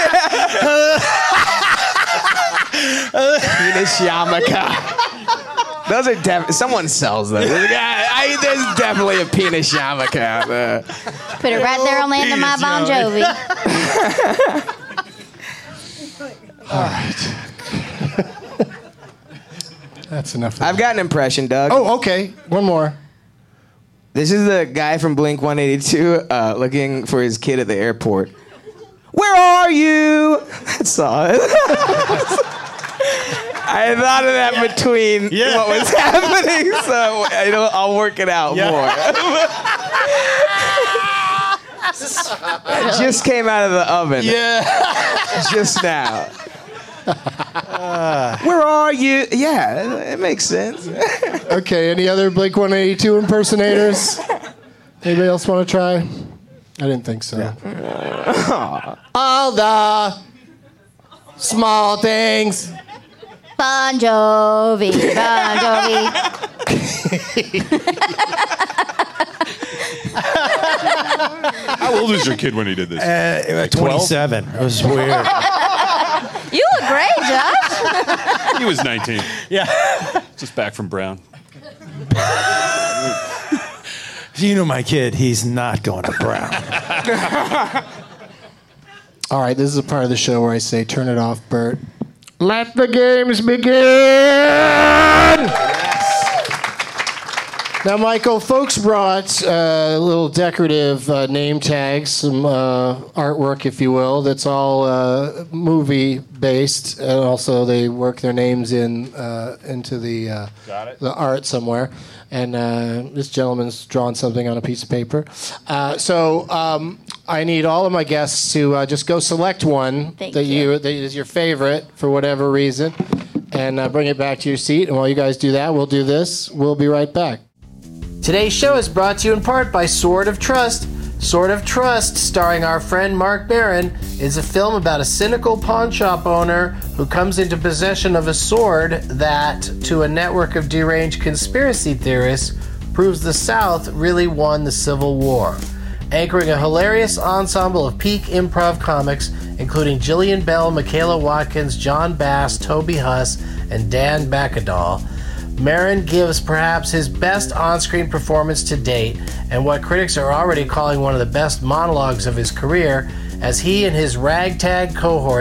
it's penis yarmulke. Those are someone sells those. There's definitely a penis yarmulke out there. Put it right there on the end of my Bon Jovi. All right. That's enough. I've got an impression, Doug. Oh, okay. One more. This is the guy from Blink 182 looking for his kid at the airport. Where are you? That's all. I thought of that between what was happening, so I'll work it out more. It just came out of the oven. Yeah. Just now. Where are you? Yeah, it makes sense. Okay, any other Blink 182 impersonators? Anybody else want to try? I didn't think so. Yeah. All the small things. Bon Jovi. Bon Jovi. How old was your kid when he did this? 27. It was weird. You look great, Josh. He was 19. Yeah. Just back from Brown. You know my kid, he's not going to Brown. All right, this is a part of the show where I say, turn it off, Bert. Let the games begin! Now, Michael, folks brought little decorative name tags, some artwork, if you will, that's all movie-based, and also they work their names into the art somewhere. And this gentleman's drawn something on a piece of paper. So I need all of my guests to just go select one that is your favorite for whatever reason, and bring it back to your seat. And while you guys do that, we'll do this. We'll be right back. Today's show is brought to you in part by Sword of Trust. Sword of Trust, starring our friend Mark Barron, is a film about a cynical pawn shop owner who comes into possession of a sword that, to a network of deranged conspiracy theorists, proves the South really won the Civil War. Anchoring a hilarious ensemble of peak improv comics, including Jillian Bell, Michaela Watkins, John Bass, Toby Huss, and Dan Bacadal, Maron gives perhaps his best on-screen performance to date, and what critics are already calling one of the best monologues of his career, as he and his ragtag cohorts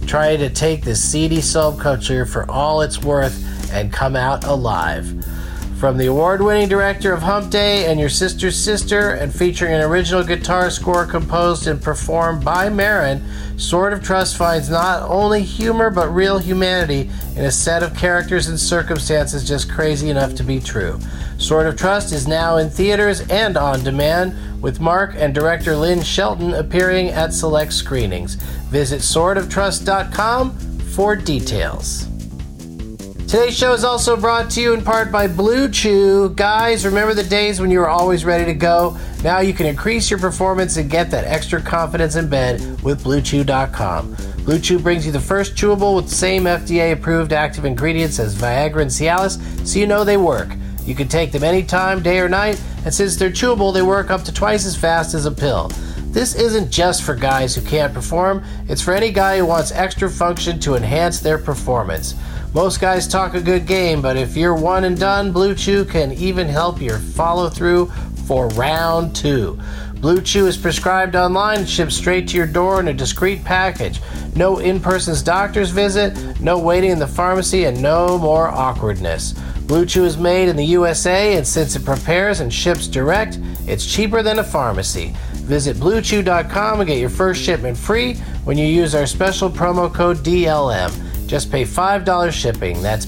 trying to take this seedy subculture for all it's worth and come out alive. From the award-winning director of Hump Day and Your Sister's Sister, and featuring an original guitar score composed and performed by Marin, Sword of Trust finds not only humor but real humanity in a set of characters and circumstances just crazy enough to be true. Sword of Trust is now in theaters and on demand, with Mark and director Lynn Shelton appearing at select screenings. Visit swordoftrust.com for details. Today's show is also brought to you in part by Blue Chew. Guys, remember the days when you were always ready to go? Now you can increase your performance and get that extra confidence in bed with BlueChew.com. Blue Chew brings you the first chewable with the same FDA-approved active ingredients as Viagra and Cialis, so you know they work. You can take them anytime, day or night, and since they're chewable, they work up to twice as fast as a pill. This isn't just for guys who can't perform, it's for any guy who wants extra function to enhance their performance. Most guys talk a good game, but if you're one and done, Blue Chew can even help your follow through for round 2. Blue Chew is prescribed online and shipped straight to your door in a discreet package. No in-person doctor's visit, no waiting in the pharmacy, and no more awkwardness. Blue Chew is made in the USA, and since it prepares and ships direct, it's cheaper than a pharmacy. Visit BlueChew.com and get your first shipment free when you use our special promo code DLM. Just pay $5 shipping. That's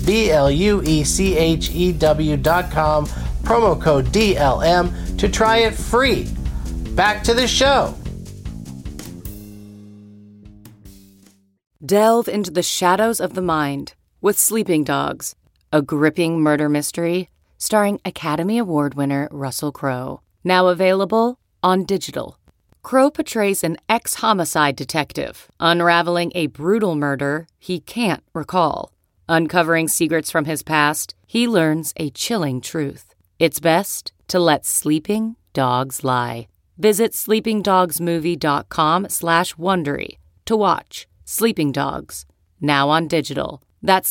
BLUECHEW.com, promo code DLM to try it free. Back to the show. Delve into the shadows of the mind with Sleeping Dogs, a gripping murder mystery starring Academy Award winner Russell Crowe. Now available on digital. Crowe portrays an ex-homicide detective unraveling a brutal murder he can't recall. Uncovering secrets from his past, he learns a chilling truth. It's best to let sleeping dogs lie. Visit sleepingdogsmovie.com/Wondery to watch Sleeping Dogs, now on digital. That's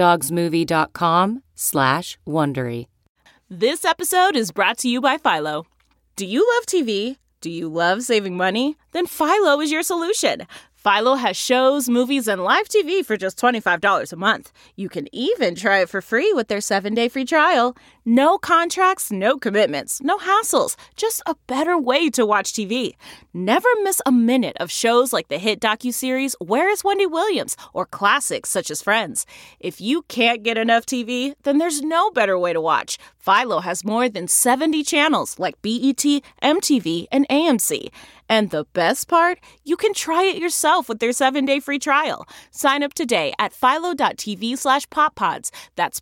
sleepingdogsmovie.com/Wondery. This episode is brought to you by Philo. Do you love TV? Do you love saving money? Then Philo is your solution. Philo has shows, movies, and live TV for just $25 a month. You can even try it for free with their 7-day free trial. No contracts, no commitments, no hassles. Just a better way to watch TV. Never miss a minute of shows like the hit docuseries Where is Wendy Williams? Or classics such as Friends. If you can't get enough TV, then there's no better way to watch. Philo has more than 70 channels like BET, MTV, and AMC. And the best part? You can try it yourself with their 7-day free trial. Sign up today at philo.tv/poppods. That's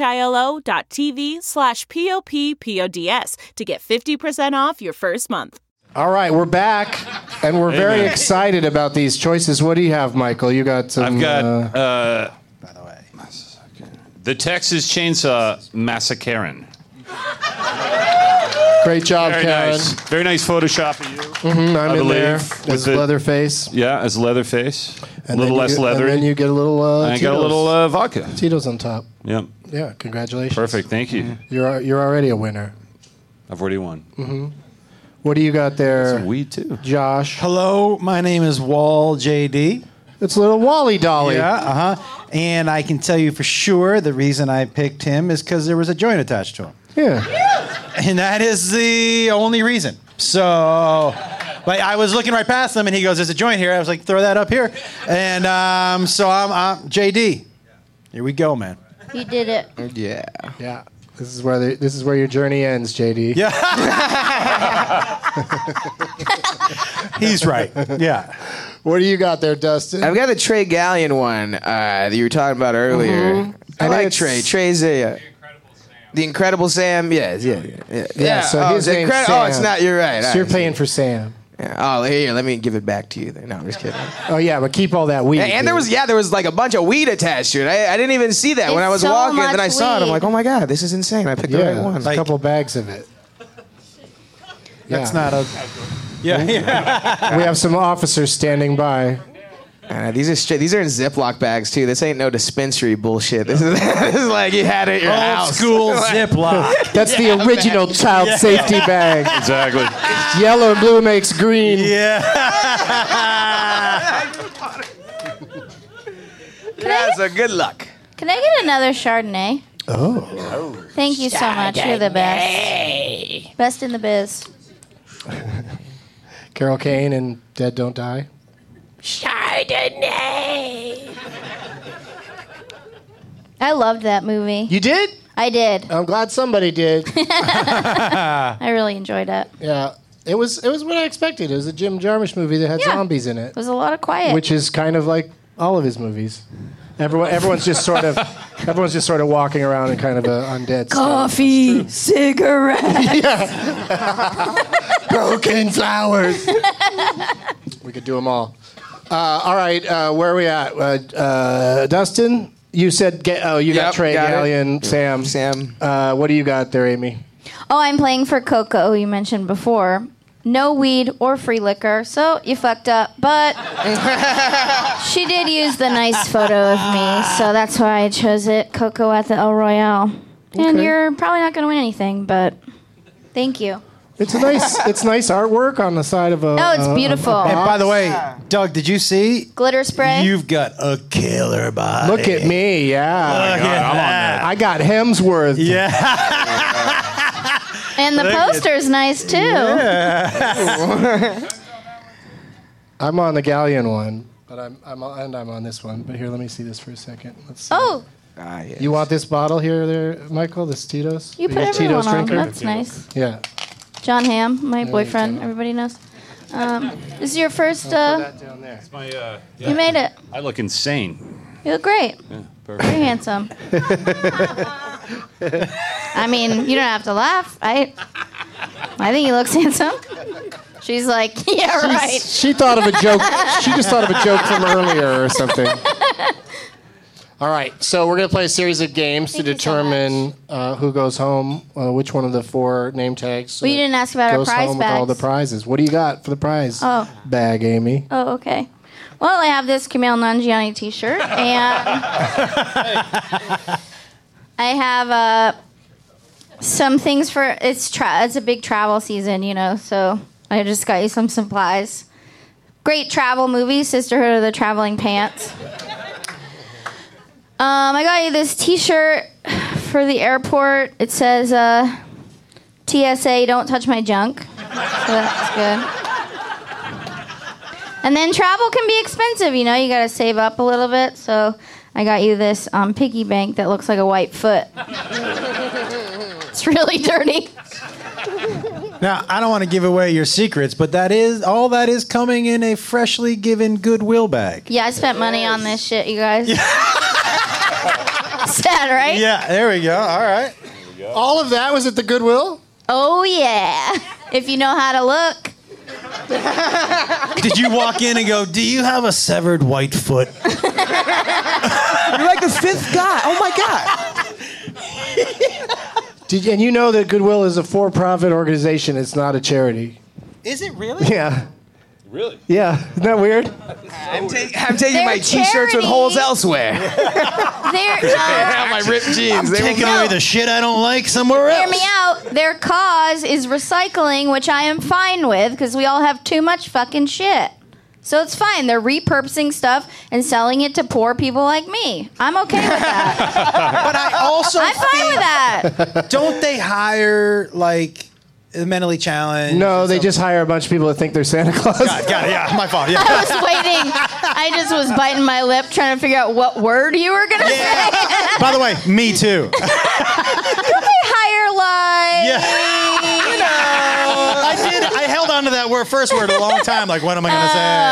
philo.tv/POPPODS to get 50% off your first month. All right, we're back, and we're very excited about these choices. What do you have, Michael? You got some... I've got, by the way, the Texas Chainsaw Massacre. Great job, Very Karen. nice. Very nice Photoshop of you. I'm in there as Leatherface. Yeah, as Leatherface. And a little less leathery. And then you get a little I got a little vodka. Tito's on top. Yep. Yeah, congratulations. Perfect, thank you. You're already a winner. I've already won. Mm-hmm. What do you got there? Some weed, too. Josh. Hello, my name is Wall JD. It's little Wally Dolly. Yeah, And I can tell you for sure the reason I picked him is because there was a joint attached to him. Yeah. And that is the only reason. So, like, I was looking right past him, and he goes, "There's a joint here." I was like, "Throw that up here." And so I'm JD. Here we go, man. You did it. Yeah. Yeah. This is where your journey ends, JD. Yeah. He's right. Yeah. What do you got there, Dustin? I've got the Trey Gallion one that you were talking about earlier. Mm-hmm. I like Trey. Trey's a... The Incredible Sam, yeah. So his name's Sam. Oh, it's not. You're right. So you're paying for Sam. Yeah. Oh, here, let me give it back to you. No, I'm just kidding. Oh yeah, but keep all that weed. And there was like a bunch of weed attached to it. I didn't even see that when I was so walking. much Then I saw it. I'm weed. like, oh my god, this is insane. I picked the right one. A couple bags of it. That's not a... Yeah. We have some officers standing by. These are in Ziploc bags too. This ain't no dispensary bullshit. This is like you had it at your house. Old school Ziploc. That's the original child safety bag. Exactly. Yellow and blue makes green. Yeah. Yeah, so good luck. Can I get another Chardonnay? Oh. Thank you so much. You're the best. Best in the biz. Carol Kane and Dead Don't Die. Chardonnay. I loved that movie. You did? I did. I'm glad somebody did. I really enjoyed it. Yeah. It was what I expected. It was a Jim Jarmusch movie that had zombies in it. It was a lot of quiet. Which is kind of like all of his movies. Everyone's just sort of walking around in kind of a undead Coffee, cigarette. Broken flowers. We could do them all. All right, where are we at? Dustin, you said you got Trey, Gallion, Sam. What do you got there, Amy? Oh, I'm playing for Coco, who you mentioned before. No weed or free liquor, so you fucked up. But she did use the nice photo of me, so that's why I chose it. Coco at the El Royale. And you're probably not going to win anything, but thank you. It's nice artwork on the side of a. Oh, it's beautiful. And by the way, Doug, did you see? Glitter spray. You've got a killer body. Look at me, yeah. Look at that. I got Hemsworth. Yeah. And the poster's nice too. Yeah. I'm on the Gallion one, but I'm on this one. But here, let me see this for a second. Let's see. Oh. Yes. You want this bottle here, there, Michael? This Tito's? You put a everyone Tito's on. drinker? That's nice. Yeah. John Hamm, my boyfriend. Everybody knows. This is your first. Put that down there. It's my, You made it. I look insane. You look great. Yeah, perfect. Very handsome. I mean, you don't have to laugh. I think he looks handsome. She's like, yeah, right. She thought of a joke. She just thought of a joke from earlier or something. All right, so we're going to play a series of games to determine who goes home, which one of the 4 name tags. Well, you didn't ask about our goes prize home with all the bags. prizes. What do you got for the prize bag, Amy? Oh, okay. Well, I have this Kumail Nanjiani T-shirt, and I have some things for it's a big travel season, so I just got you some supplies. Great travel movie, Sisterhood of the Traveling Pants. I got you this T-shirt for the airport. It says TSA, don't touch my junk. So that's good. And then travel can be expensive, you got to save up a little bit. So I got you this piggy bank that looks like a white foot. It's really dirty. Now, I don't want to give away your secrets, but that is coming in a freshly given Goodwill bag. Yeah, I spent money on this shit, you guys. Sad, right? Yeah, there we go. All right. All of that was at the Goodwill? Oh, yeah. If you know how to look. Did you walk in and go, do you have a severed white foot? You're like the 5th guy. Oh, my God. And you know that Goodwill is a for-profit organization. It's not a charity. Is it really? Yeah. Really? Yeah. Isn't that weird? I'm taking my T-shirts with holes elsewhere. My ripped jeans. I'm taking away the shit I don't like somewhere else. Hear me out. Their cause is recycling, which I am fine with because we all have too much fucking shit. So it's fine. They're repurposing stuff and selling it to poor people like me. I'm okay with that. But I also I'm fine with that. Don't they hire, like, mentally challenged? No, they just hire a bunch of people that think they're Santa Claus. Got it, yeah, my fault. Yeah. I was waiting. I just was biting my lip trying to figure out what word you were going to say. By the way, me too. Don't they hire, like... I held on to that first word a long time. Like, what am I going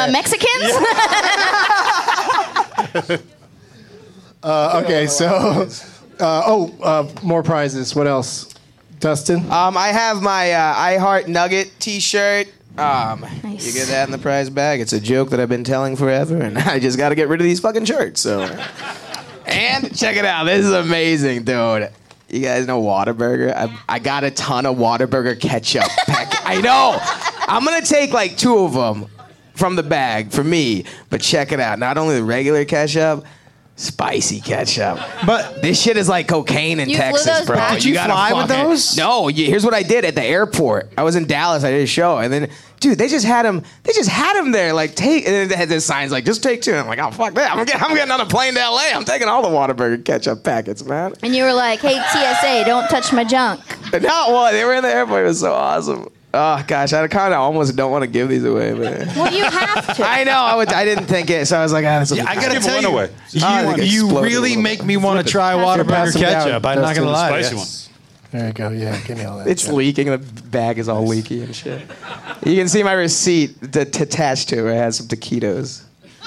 to say? Mexicans? Okay, so... more prizes. What else? Dustin? I have my I Heart Nugget T-shirt. Nice. You get that in the prize bag. It's a joke that I've been telling forever, and I just got to get rid of these fucking shirts. So, and check it out. This is amazing, dude. You guys know Whataburger? I got a ton of Whataburger ketchup. I know. I'm gonna take like 2 of them from the bag for me. But check it out. Not only the regular ketchup, Spicy ketchup. But this shit is like cocaine in You flew Texas, those bro. back? Did you gotta fly with fucking- those? No. Here's what I did at the airport. I was in Dallas. I did a show, and then, dude, they just had him there, like take. And then they had this signs like, just take 2. And I'm like, oh fuck that. I'm getting on a plane to LA. I'm taking all the Whataburger ketchup packets, man. And you were like, hey, TSA, don't touch my junk. No, well, they were in the airport. It was so awesome. Oh gosh, I kind of almost don't want to give these away, man. Well, you have to. I know. I didn't think it, so I was like, this will be I fun. gotta tell you, away. you really make me want to try Pass Whataburger them down. ketchup. I'm not gonna lie. Spicy Yes. There you go. Yeah, give me all that. It's Jeff. leaking. The bag is all leaky and shit. You can see my receipt attached to it. It has some taquitos.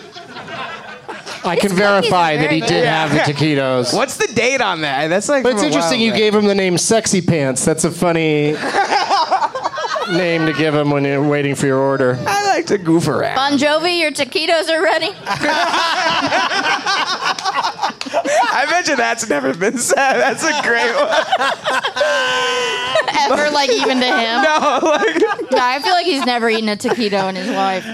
I can verify that he did have the taquitos. What's the date on that? That's like. But it's from a interesting while you back. gave him the name Sexy Pants. That's a funny name to give him when you're waiting for your order. I like to goof around. Bon Jovi, your taquitos are ready? I bet you that's never been said. That's a great one. Ever, like, even to him? No, like. No, I feel like he's never eaten a taquito in his life.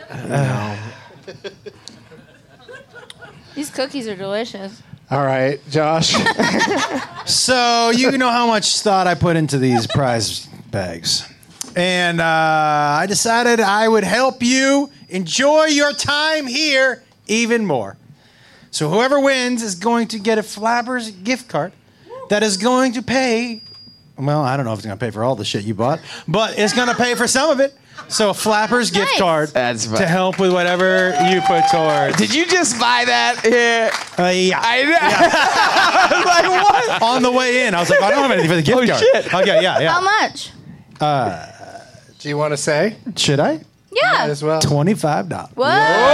These cookies are delicious. All right, Josh. So you know how much thought I put into these prize bags. And I decided I would help you enjoy your time here even more. So whoever wins is going to get a Flappers gift card that is going to pay, well, I don't know if it's going to pay for all the shit you bought, but it's going to pay for some of it. So a Flappers gift card That's fine. to help with whatever you put towards. Did you just buy that here? Yeah. I was like, what? On the way in, I was like, I don't have anything for the gift card. Shit. Okay, yeah. How much? Do you want to say? Should I? Yeah. As well. $25. What?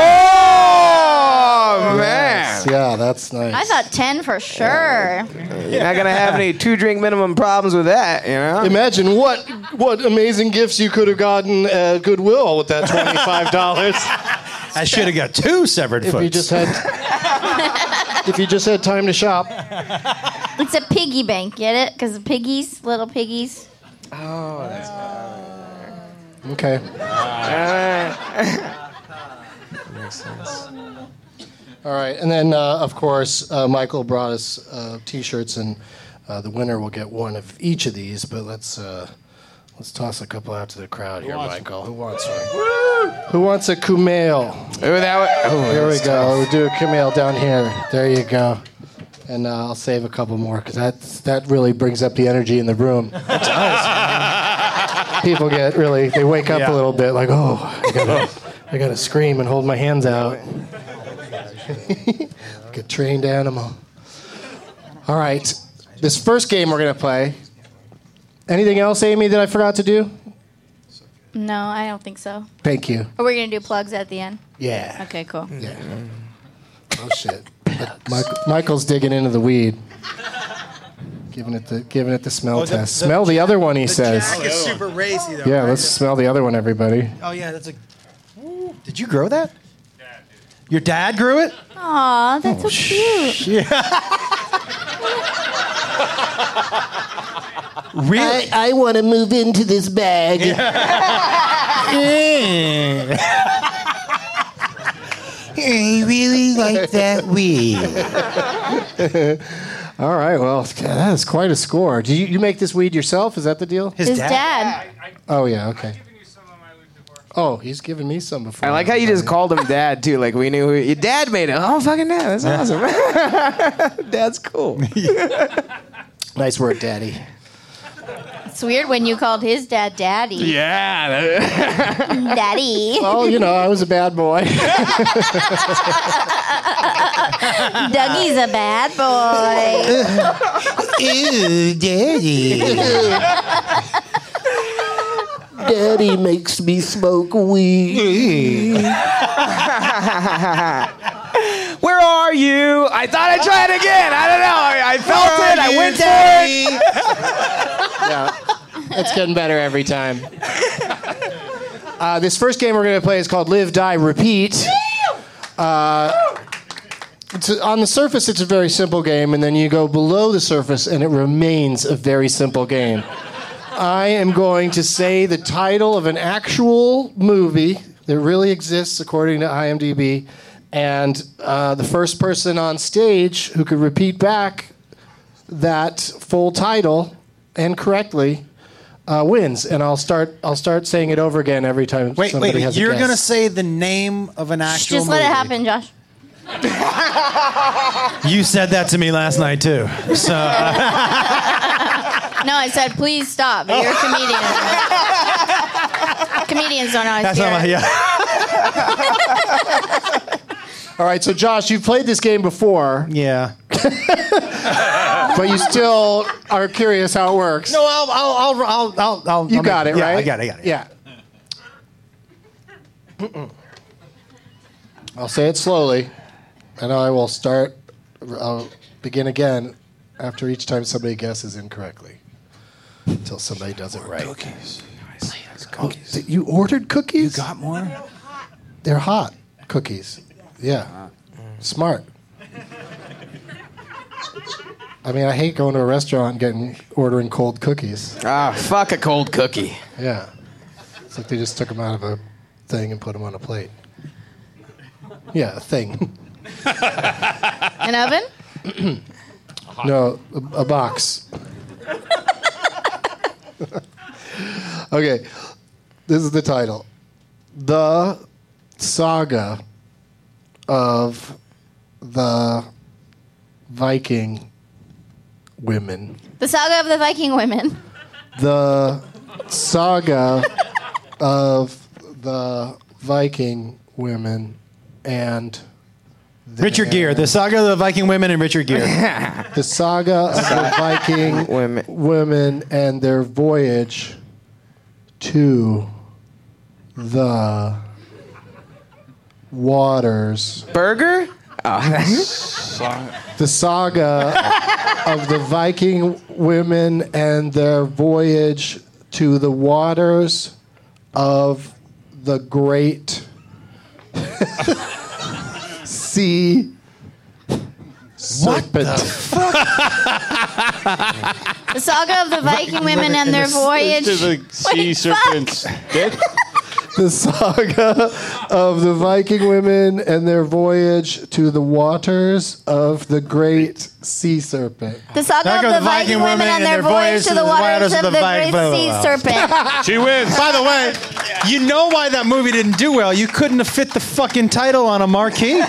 Oh, man. Yeah, that's nice. I thought 10 for sure. You're not going to have any 2-drink minimum problems with that, you know? Imagine what amazing gifts you could have gotten at Goodwill with that $25. I should have got 2 severed if foots. you just had time to shop. It's a piggy bank, get it? Because piggies, little piggies. Oh, that's Okay. makes sense. All right, and then of course Michael brought us T-shirts, and the winner will get one of each of these. But let's toss a couple out to the crowd here, Michael. Who wants one? Who wants a Kumail? Here we go. We'll do a Kumail down here. There you go. And I'll save a couple more because that really brings up the energy in the room. It does. People get they wake up a little bit like, oh, I gotta scream and hold my hands out. Like a trained animal. All right, this first game we're gonna play. Anything else, Amy, that I forgot to do? No, I don't think so. Thank you. Are we going to do plugs at the end? Yeah. Okay, cool. Yeah. Oh shit. Michael's digging into the weed. Giving it the smell test. Smell the other one, he says. Jack is super racy, though. Yeah, right? let's smell the other one, everybody. Oh, yeah, that's a... Ooh, did you grow that? Your dad grew it? Aw, that's so cute. Really? I want to move into this bag. I really like that weed. All right, well, that is quite a score. Do you make this weed yourself? Is that the deal? His dad. Oh, yeah, okay. Oh, he's given me some before. I like how you just called him Dad, too. Like, we knew your dad made it. Oh, fucking Dad. That's awesome. Dad's cool. Nice word, Daddy. It's weird when you called his dad Daddy. Yeah. Daddy. Well, I was a bad boy. Dougie's a bad boy. Ew, Daddy. Daddy makes me smoke weed. Where are you? I thought I'd try it again. I don't know. I felt it. I went for it. Yeah, it's getting better every time. This first game we're going to play is called Live, Die, Repeat. On the surface, it's a very simple game, and then you go below the surface, and it remains a very simple game. I am going to say the title of an actual movie that really exists according to IMDb, And the first person on stage who could repeat back that full title and correctly wins. And I'll start saying it over again every time somebody has a guess. You're going to say the name of an actual Just movie. let it happen, Josh. You said that to me last night, too. So... No, I said, please stop. But you're a comedian. Comedians don't always hear it. All right, so Josh, you've played this game before. Yeah. But you still are curious how it works. No, I'll You got it, right? I got it. Yeah. I'll say it slowly, and I will start. I'll begin again after each time somebody guesses incorrectly, until somebody does it right. Cookies. Cookies. You ordered cookies? You got more? They're hot cookies. Yeah. Smart. I mean, I hate going to a restaurant and ordering cold cookies. Ah, fuck a cold cookie. Yeah. It's like they just took them out of a thing and put them on a plate. Yeah, a thing. An oven? No, a box. Okay, this is the title. The Saga of the Viking Women. The Saga of the Viking Women. The Saga of the Viking Women and... Richard Gere. The Saga of the Viking Women and Richard Gere. The Saga of the Viking women and their voyage to the waters. Burger? The Saga of the Viking women and their voyage to the waters of the great sea serpent. The Saga of the Viking Women and their voyage to the sea serpent's dick. The Saga of the Viking women and their voyage to the waters of the great sea serpent. The Saga of the Viking Women and their voyage to the waters of the great sea serpent. She wins. By the way, you know why that movie didn't do well? You couldn't have fit the fucking title on a marquee.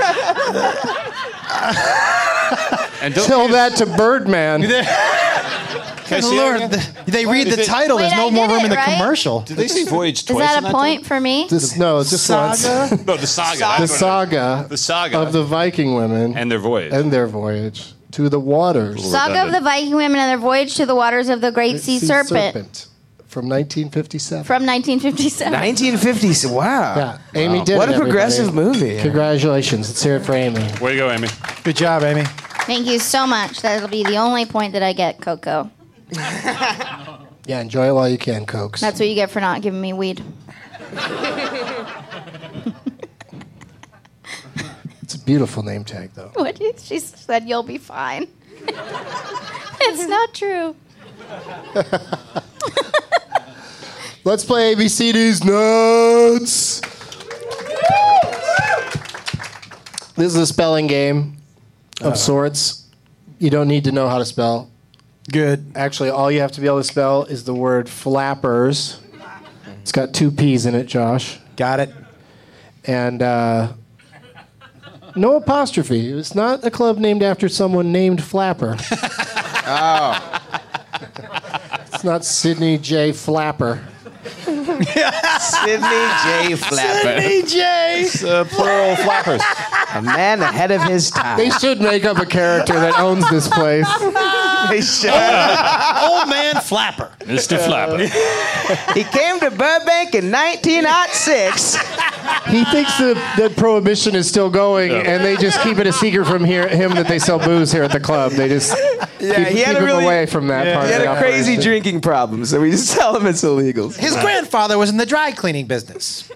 And Tell that to Birdman. Good Lord, they read the title. There's no more room in the commercial. Did they say voyage Is twice? that a point for me? No, it's just once. No, the saga. The saga of the Viking women and their voyage. To the waters. Saga of the Viking Women and their voyage to the waters of the great sea serpent. From 1957. From 1957. 1950s. Wow. Yeah, Amy did What it, a progressive everybody. movie. Congratulations. Let's hear it for Amy. Way to go, Amy. Good job, Amy. Thank you so much. That'll be the only point that I get, Coco. Yeah, enjoy it while you can, Cokes. That's what you get for not giving me weed. It's a beautiful name tag, though. What? She said you'll be fine. It's not true. Let's play ABCD's Nuts. This is a spelling game of sorts. You don't need to know how to spell. Good. Actually, all you have to be able to spell is the word flappers. It's got 2 P's in it, Josh. Got it. And no apostrophe. It's not a club named after someone named Flapper. Oh. It's not Sidney J. Flapper. Sidney J. Flapper. Sidney J. It's plural flappers. A man ahead of his time. They should make up a character that owns this place. They should. Old man Flapper. Mr. Flapper. He came to Burbank in 1906. He thinks that Prohibition is still going, and they just keep it a secret from him that they sell booze here at the club. They just keep him away from that part He of had the a crazy operation. drinking problem, so we just tell him it's illegal. His grandfather was in the dry cleaning business.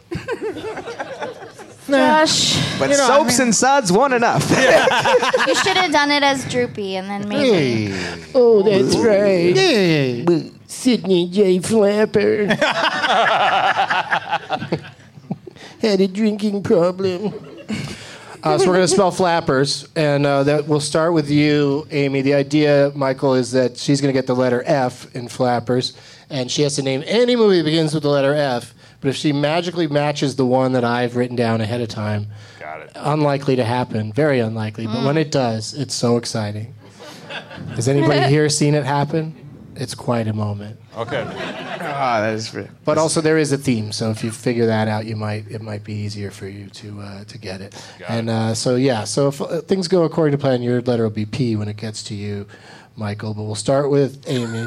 Josh. But soaps and suds weren't enough. You should have done it as Droopy, and then maybe. Oh, that's right. Sidney J. Flapper had a drinking problem. So we're going to spell flappers, and that we'll start with you, Amy. The idea, Michael, is that she's going to get the letter F in flappers, and she has to name any movie that begins with the letter F. But if she magically matches the one that I've written down ahead of time, Got it. unlikely to happen, very unlikely. But when it does, it's so exciting. Has anybody here seen it happen? It's quite a moment. Okay. That is great. But also there is a theme, so if you figure that out, it might be easier for you to get it. So if things go according to plan, your letter will be P when it gets to you, Michael. But we'll start with Amy.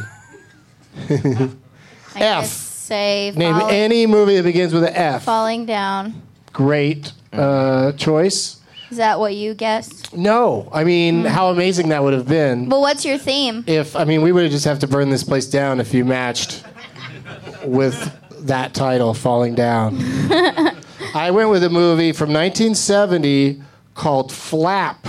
F. Say Name any movie that begins with an F. Falling Down. Great choice. Is that what you guessed? No, I mean, how amazing that would have been. But what's your theme? We would just have to burn this place down if you matched with that title, Falling Down. I went with a movie from 1970 called Flap.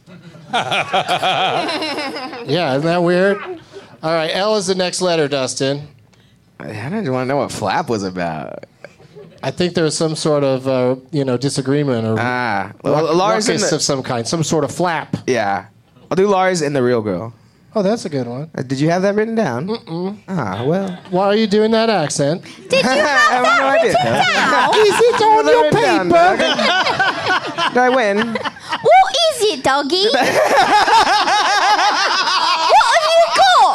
Yeah, isn't that weird? All right, L is the next letter, Dustin. I didn't want to know what Flap was about. I think there was some sort of, disagreement or Lars ruckus of some kind, some sort of flap. Yeah. I'll do Lars and the Real Girl. Oh, that's a good one. Did you have that written down? Mm-mm. Well. Why are you doing that accent? Did you have that written down? Is it on your paper? Did I win? What is it, doggy? What have you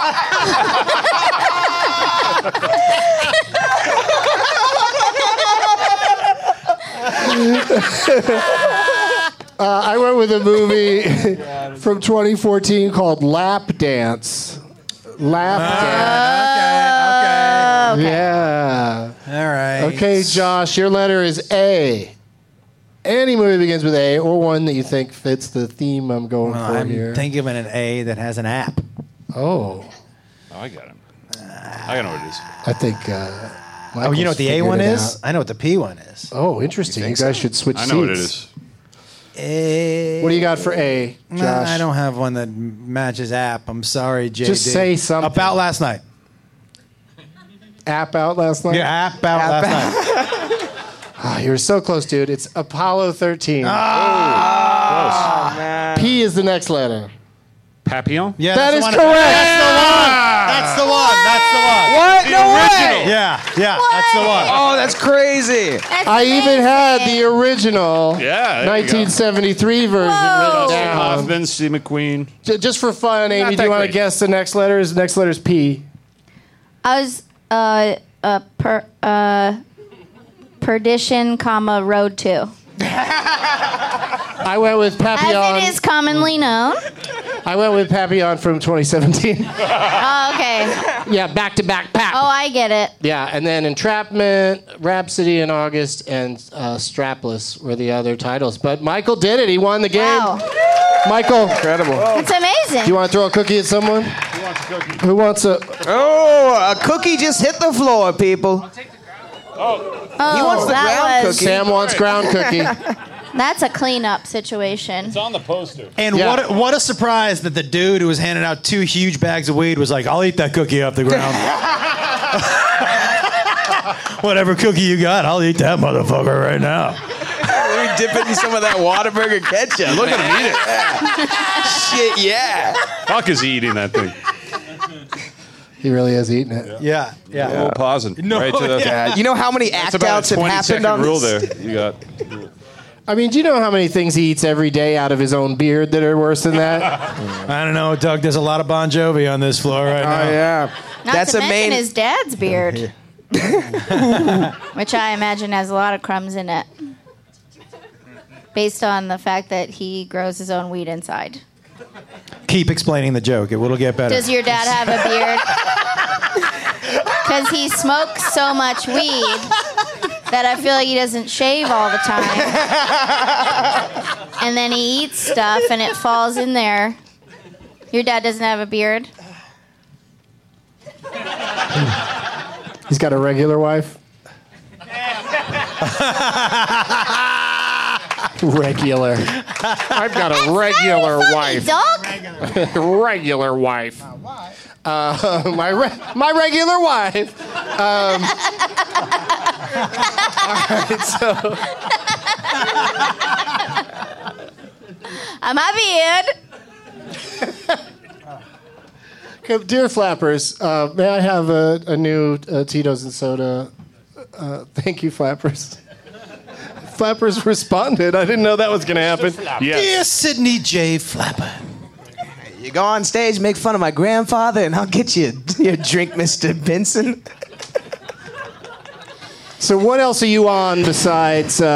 I went with a movie from 2014 called Lap Dance. Lap Dance. Okay. Yeah. All right. Okay, Josh, your letter is A. Any movie begins with A, or one that you think fits the theme I'm going for I'm here. thinking of an A that has an app. Oh. I got him. I know what it is. I think. Oh, you know what the A figured one it is? out. I know what the P one is. Oh, interesting. You guys should switch seats. I know what it is. A. What do you got for A, Josh? Nah, I don't have one that matches app. I'm sorry, JD. Just say something. About last night. App out last night? Yeah, app out last night. You were so close, dude. It's Apollo 13. Oh, man. P is the next letter. Papillon? Yeah, That is one. correct. That's the one. That's the one. What? The No original. way. Yeah, that's the one. Oh, that's crazy. That's I even had the original Yeah, there you go. 1973 version written Dustin down. Hoffman, Steve McQueen. Just for fun, Amy, do that you want to great. guess the next letters? The next letter is P. I was Perdition, Road 2. I went with Papillon. As it is commonly known. I went with Papillon from 2017. Oh, okay. Yeah, back-to-back Pap. Oh, I get it. Yeah, and then Entrapment, Rhapsody in August, and Strapless were the other titles. But Michael did it. He won the game. Wow. Michael. Incredible. It's amazing. Do you want to throw a cookie at someone? Who wants a... Oh, a cookie just hit the floor, people. Oh, He wants the ground cookie. Sam wants ground cookie. That's a cleanup situation. It's on the poster. And what a surprise that the dude who was handing out 2 huge bags of weed was like, I'll eat that cookie off the ground. Whatever cookie you got, I'll eat that motherfucker right now. Let me dip it in some of that Whataburger ketchup. Look at him eat it. Shit, yeah. Fuck is he eating that thing? He really has eaten it. Yeah. Oh, pausing. No, right to the, Yeah. You know how many That's act about outs a have 20-second happened on rule this? there. You got. I mean, do you know how many things he eats every day out of his own beard that are worse than that? I don't know, Doug. There's a lot of Bon Jovi on this floor right now. Oh, yeah. Not That's to a mention main. his dad's beard. Which I imagine has a lot of crumbs in it. Based on the fact that he grows his own weed inside. Keep explaining the joke. It will get better. Does your dad have a beard? Because he smokes so much weed that I feel like he doesn't shave all the time. And then he eats stuff and it falls in there. Your dad doesn't have a beard? He's got a regular wife? Regular. I've got a regular wife. Dog? Regular wife. My regular wife. All right, so my beard. Okay, dear Flappers, may I have a new Tito's and soda? Thank you, Flappers. Flappers responded. I didn't know that was going to happen. Dear Sidney J. Flapper. You go on stage, make fun of my grandfather, and I'll get you your drink, Mr. Benson. So what else are you on besides, just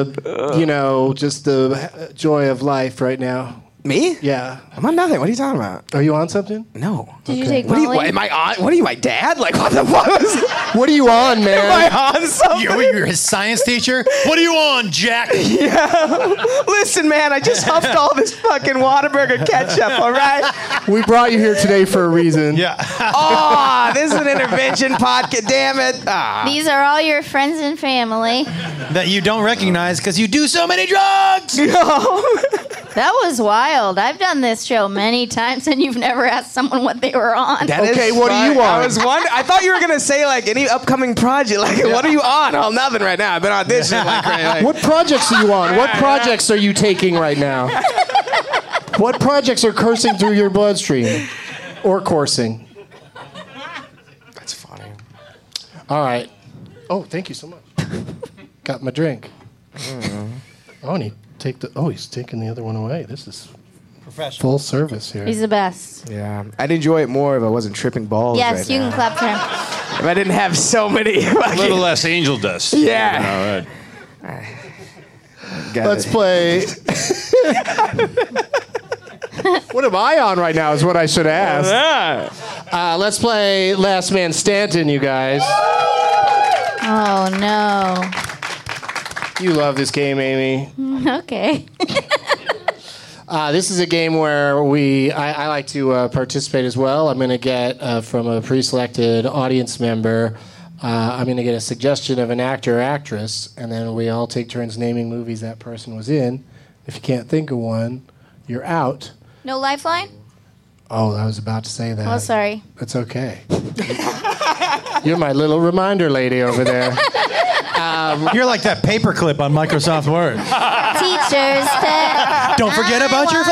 the joy of life right now? Me? Yeah. I'm on nothing. What are you talking about? Are you on something? No. Did you take What are you? Molly? What, am I on? What are you, my dad? Like what the fuck? What are you on, man? Am I on something? You're his science teacher? What are you on, Jack? Yeah. Listen, man, I just huffed all this fucking Whataburger ketchup, all right? We brought you here today for a reason. Yeah. Oh, this is an intervention podcast, damn it. Ah. These are all your friends and family. That you don't recognize because you do so many drugs. That was wild. I've done this show many times, and you've never asked someone what they were on. That Okay, is what are you fun. on? I thought you were gonna say like any upcoming project. Like, what are you on? Oh, nothing right now. I've been auditioning like crazy. What projects are you on? What projects are you taking right now? What projects are coursing through your bloodstream? Or coursing? That's funny. All right. Oh, thank you so much. Got my drink. Oh, and he's taking the other one away. This is Professional. full service here. He's the best. Yeah, I'd enjoy it more if I wasn't tripping balls. Yes, right you now. can clap for him. If I didn't have so many. A little less angel dust. Yeah. All right. Let's play. What am I on right now is what I should ask. Let's play Last Man Stanton, you guys. Oh, no. You love this game, Amy. Okay. This is a game where I like to participate as well. I'm going to get from a pre-selected audience member, I'm going to get a suggestion of an actor or actress, and then we all take turns naming movies that person was in. If you can't think of one, you're out. No lifeline? Oh, I was about to say that. Oh, sorry. That's okay. You're my little reminder lady over there. You're like that paperclip on Microsoft Word. Teacher's pet. Don't forget about your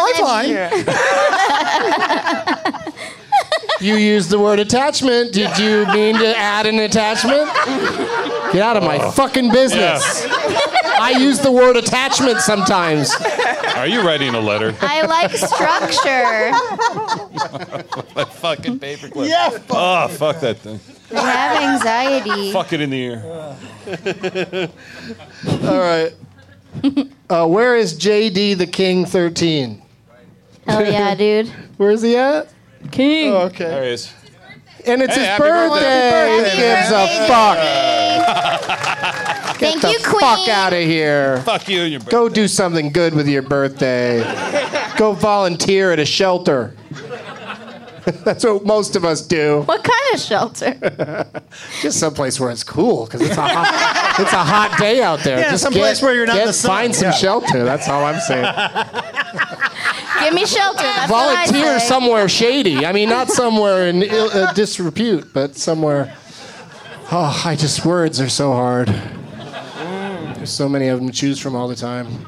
lifeline. You used the word attachment. Did you mean to add an attachment? Get out of my fucking business. I use the word attachment sometimes. Are you writing a letter? I like structure. My fucking paperclip. Yeah. Oh, fuck that thing. I have anxiety. Fuck it in the ear. All right. Where is JD the King 13? Hell yeah, dude. Where is he at? King. Oh, okay. There he is. And it's Hey, his happy birthday. birthday. Who gives a fuck? Thank Get you, the Queen. fuck out of here. Fuck you and your birthday. Go do something good with your birthday. Go volunteer at a shelter. That's what most of us do. What kind of shelter? Just someplace where it's cool, because it's a hot day out there. Yeah, Just someplace where you're not in the sun. Find some shelter. That's all I'm saying. Give me shelter. That's what I Volunteer say. somewhere shady. I mean, not somewhere in disrepute, but somewhere. Oh, words are so hard. There's so many of them to choose from all the time.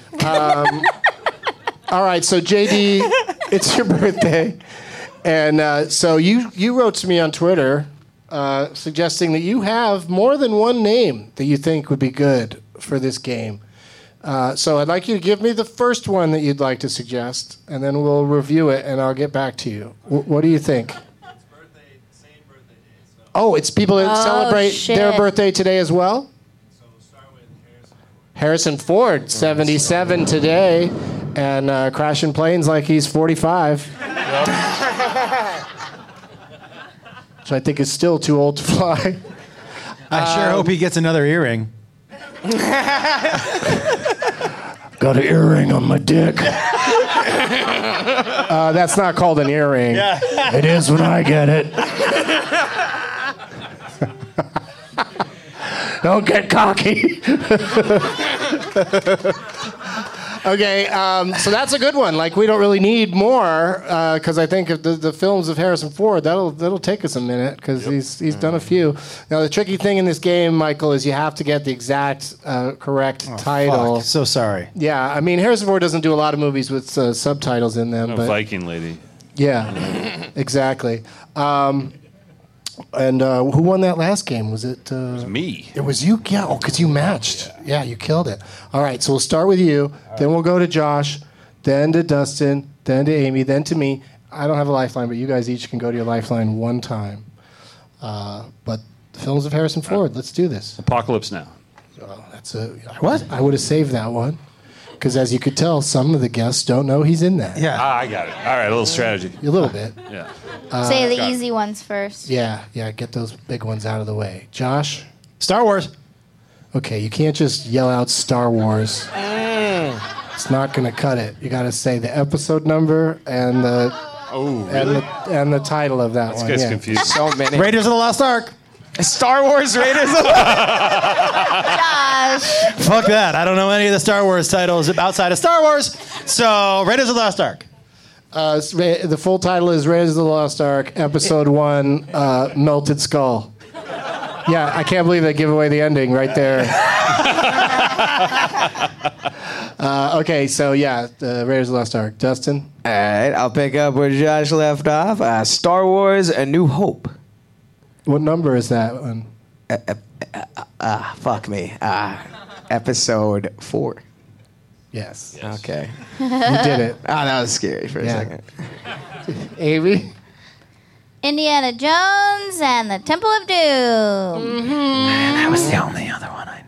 All right, so JD, it's your birthday. And so you wrote to me on Twitter suggesting that you have more than one name that you think would be good for this game. So I'd like you to give me the first one that you'd like to suggest, and then we'll review it, and I'll get back to you. What do you think? Oh, it's people that celebrate their birthday today as well? So we'll start with Harrison Ford, 77 today, and crashing planes like he's 45. Which I think is still too old to fly. I sure hope he gets another earring. Got an earring on my dick. That's not called an earring. Yeah. It is when I get it. Don't get cocky. Okay, so that's a good one. Like, we don't really need more because I think of the films of Harrison Ford, that'll take us a minute because he's done a few. Now, the tricky thing in this game, Michael, is you have to get the exact correct title. Fuck. So sorry. Yeah, I mean, Harrison Ford doesn't do a lot of movies with subtitles in them. No, but Viking lady. yeah, exactly. And who won that last game? Was it? It was me. It was you? Yeah, because you matched. Yeah, you killed it. All right, so we'll start with you. Then we'll go to Josh, then to Dustin, then to Amy, then to me. I don't have a lifeline, but you guys each can go to your lifeline one time. But the films of Harrison Ford, let's do this. Apocalypse Now. Oh, that's a... What? I would have saved that one. Because as you could tell, some of the guests don't know he's in that. Yeah. I got it. All right, a little strategy. A little bit. Yeah. Say the easy ones first. Yeah, get those big ones out of the way. Josh? Star Wars. Okay, you can't just yell out Star Wars. It's not going to cut it. You got to say the episode number and the and the title of that one. This gets confused. So many. Raiders of the Lost Ark. Star Wars Raiders. Josh. Fuck that. I don't know any of the Star Wars titles outside of Star Wars. So, Raiders of the Lost Ark. The full title is Raiders of the Lost Ark, Episode 1, Melted Skull. Yeah, I can't believe they give away the ending right there. Okay, so yeah, Raiders of the Lost Ark. Dustin? All right, I'll pick up where Josh left off. Star Wars A New Hope. What number is that one? Fuck me. Episode 4. Yes. Okay. You did it. Oh, that was scary for a second. Amy? Indiana Jones and the Temple of Doom. Man, that was the only other one I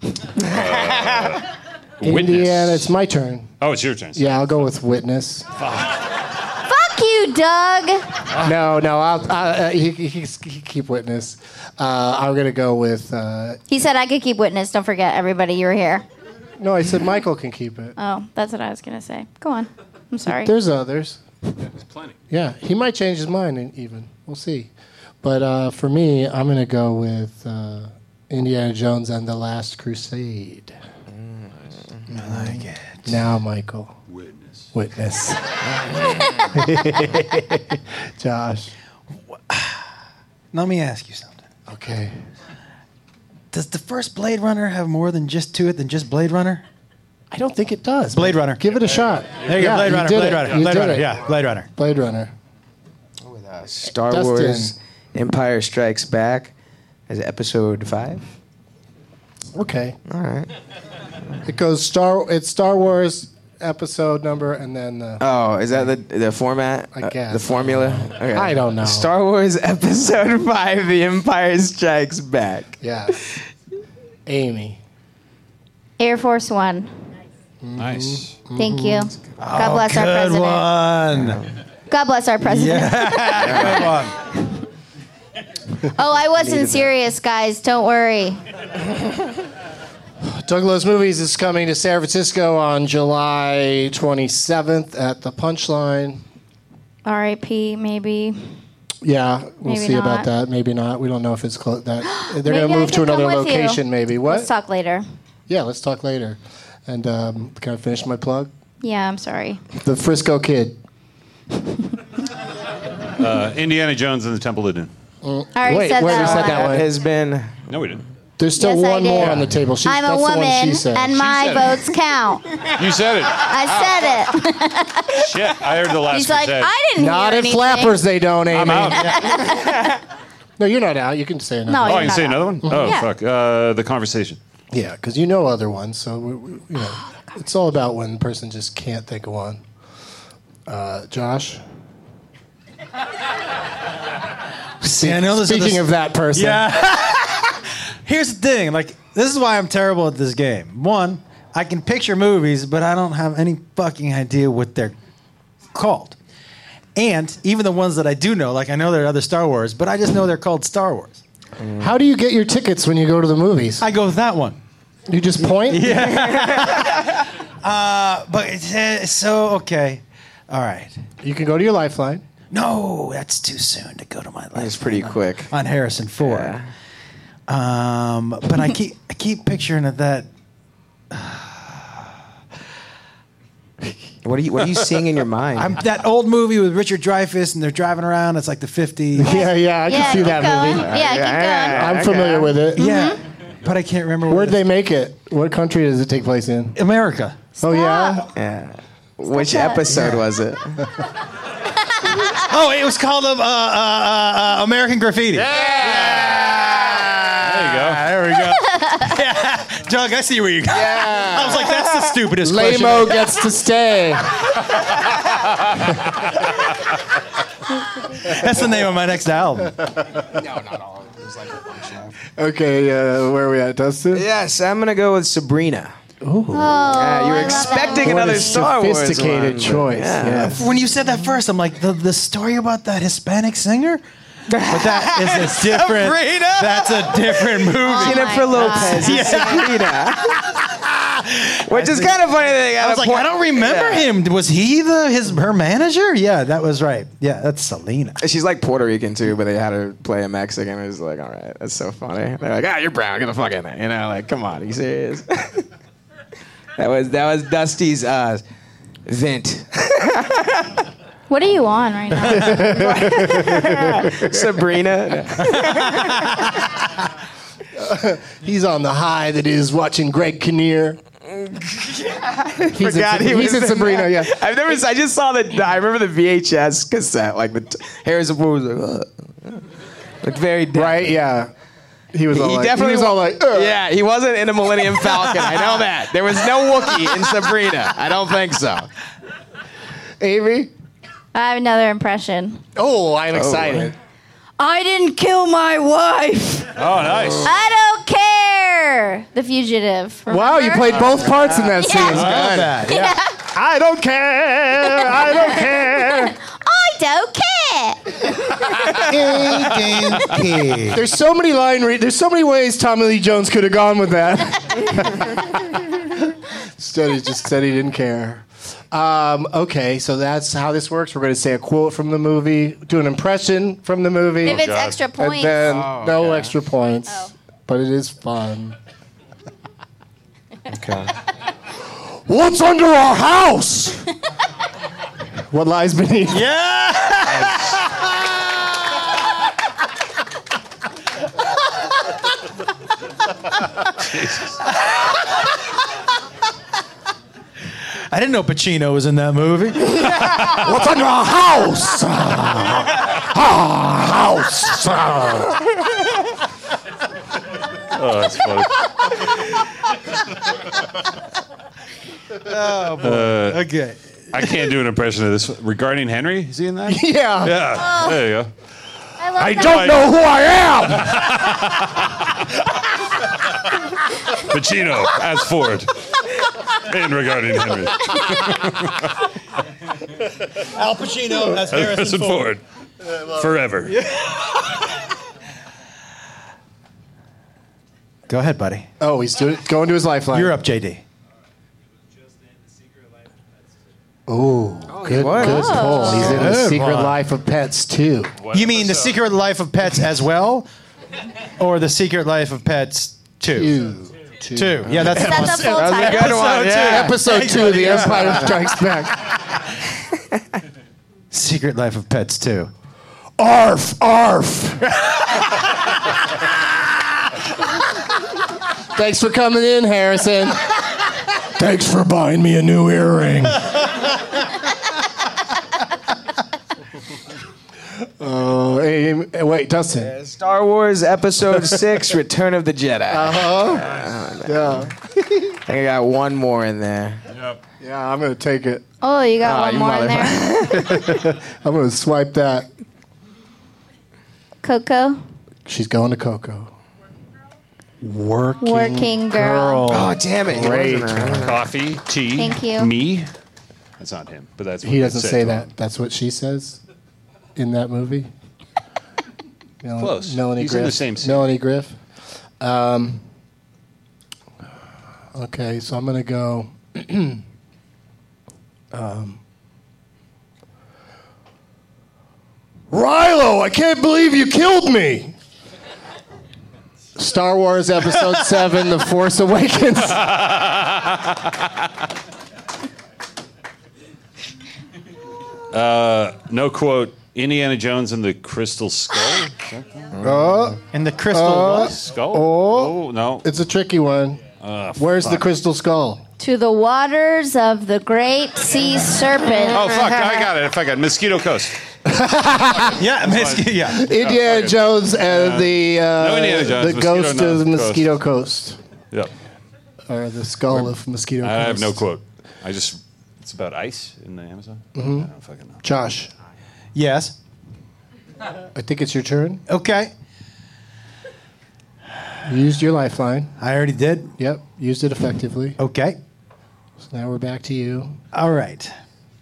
knew. Indiana, it's my turn. Oh, it's your turn. Yeah, I'll go with Witness. Fuck you, Doug. No, I'll he keep Witness. I'm gonna go with. He said I could keep Witness. Don't forget, everybody, you were here. No, I said Michael can keep it. Oh, that's what I was gonna say. Go on. I'm sorry. There's others. There's plenty. Yeah, he might change his mind even. We'll see. But for me, I'm gonna go with Indiana Jones and the Last Crusade. I like it. Now, Michael. Witness. Josh. Let me ask you something. Okay. Does the first Blade Runner have more than just to it than just Blade Runner? I don't think it does. Blade Runner. Give it a shot. There you go. Blade Runner. did Blade it. Runner. You Blade did Runner. it. Yeah, Blade Runner. Blade Runner. Star Dustin. Wars Empire Strikes Back as episode 5. Okay. All right. It goes It's Star Wars episode number and then the. Oh, is that the format? I guess. The formula? Okay. I don't know. Star Wars episode 5, The Empire Strikes Back. Yeah. Amy. Air Force One. Nice. Thank you. God bless our Good president. one. God bless our president. Good one. Oh, I wasn't serious, guys. Don't worry. Doug Loves Movies is coming to San Francisco on July 27th at the Punchline. R.I.P. Maybe. Yeah, we'll Maybe see not. about that. Maybe not. We don't know if it's close. They're Maybe going to I move to can another come with you. location. Maybe what? Let's talk later. Yeah, let's talk later. And can I finish my plug? Yeah, I'm sorry. The Frisco Kid. Indiana Jones and the Temple of Doom. I already said wait, that we said one. that one. Has been. No, we didn't. There's still Yes, I one did. more on the table. I'm a that's the one woman, she said. and She my said it. votes count. You said it. I said it. Shit, I heard the last He's like, Crusade. I didn't Not hear at anything. Flappers, they don't, Amy. I'm out. No, you're not out. You can say another. No, Oh, you're you can not say out. another one? Oh, Yeah. fuck. The Conversation. Yeah, because you know other ones. So, it's all about when the person just can't think of one. Josh? See, I know this Speaking of that person. Yeah. Here's the thing. Like, this is why I'm terrible at this game. One, I can picture movies, but I don't have any fucking idea what they're called. And even the ones that I do know, like I know there are other Star Wars, but I just know they're called Star Wars. How do you get your tickets when you go to the movies? I go with that one. You just point? Yeah. But it's so, okay. All right. You can go to your Lifeline. No, that's too soon to go to my life. It's pretty quick. On Harrison Ford. Yeah. But I keep picturing that. What are you seeing in your mind? That old movie with Richard Dreyfuss, and they're driving around. It's like the 50s. Yeah, I can see that movie. Yeah, keep going. I'm familiar with it. Yeah, but I can't remember. Where'd they make it? What country does it take place in? America. Oh, yeah? Yeah. Which episode was it? Oh, it was called American Graffiti. There you go. There we go. Yeah. Doug, I see where you go. Yeah. I was like, that's the stupidest question. Lamo gets to stay. That's the name of my next album. No, not all of it. There's like a bunch of. Okay, where are we at, Dustin? Yes, I'm gonna go with Sabrina. Ooh. Yeah, you're expecting another Star Wars sophisticated one, choice. yeah. Yes. When you said that first, I'm like, the story about that Hispanic singer? But that is a different. Sabrina? That's a different movie. Jennifer Lopez is Sabrina. Which is kind of funny that I was like, I don't remember him. Was he her manager? Yeah, that was right. Yeah, that's Selena. She's like Puerto Rican too, but they had her play a Mexican. It was like, all right, that's so funny. They're like, you're brown, get the fuck in there. You know, like, come on, are you serious? That was Dusty's vent. What are you on right now? Sabrina. He's on the high that is watching Greg Kinnear. He's in Sabrina, yeah. I just saw I remember the VHS cassette, like Harrison Ford was like very dead. Right, yeah. He was all like, yeah, he wasn't in a Millennium Falcon. I know that. There was no Wookiee in Sabrina. I don't think so. Amy? I have another impression. Oh, I'm excited. I didn't kill my wife. Oh, nice. I don't care. The Fugitive. Remember? Wow, you played both parts in that scene. I love that. Yeah. I don't care. I don't care. I don't care. There's so many there's so many ways Tommy Lee Jones could have gone with that. Instead, he just said he didn't care. Okay, so that's how this works. We're going to say a quote from the movie, do an impression from the movie. If it's extra points. And then no extra points. Oh. But it is fun. Okay. What's under our house? What lies beneath? Yeah! I didn't know Pacino was in that movie. What's under our house? Our house. Oh, that's funny. Oh, boy. Okay. I can't do an impression of this. Regarding Henry, is he in that? Yeah. Yeah. Oh. There you go. I don't know who I am. Pacino as Ford. In Regarding Henry. Al Pacino as Harrison Ford. Forever. Go ahead, buddy. Oh, he's going to his lifeline. You're up, JD. Ooh, good pull. He's in The Secret Life of Pets 2. You mean The Secret Life of Pets as well? Or The Secret Life of Pets 2? Two. Yeah, that's a full That was a good one. Yeah. Episode 2 of The Empire Strikes Back. Secret Life of Pets 2. Arf, arf. Thanks for coming in, Harrison. Thanks for buying me a new earring. Oh, hey, wait, Dustin. Star Wars Episode 6, Return of the Jedi. Yeah. I think I got one more in there. Yep. Yeah, I'm going to take it. Oh, you got one you more in there. I'm going to swipe that. Coco. She's going to Coco. Working girl. Oh, damn it. Great. Coffee, tea. Thank you. Me. That's not him, but that's what He they doesn't said say to that. him. That's what she says in that movie. Close. Melanie He's Griff. in the same scene. Melanie Griff. Okay, so I'm going to go. Rilo, I can't believe you killed me. Star Wars Episode 7, The Force Awakens. No quote. Indiana Jones and the Crystal Skull. And the crystal Skull. Oh, no. It's a tricky one. Where's the crystal skull? To the waters of the great sea serpent. Oh fuck! I got it. Mosquito Coast. Yeah, Indiana Jones and the Indiana Jones, the ghost Mosquito of the Coast. Mosquito Coast. Yep. Or the skull of Mosquito Coast. I have no quote. It's about ice in the Amazon. I don't fucking know. Josh. Yes. I think it's your turn. Okay. You used your lifeline. I already did. Yep. Used it effectively. Okay. So now we're back to you. All right.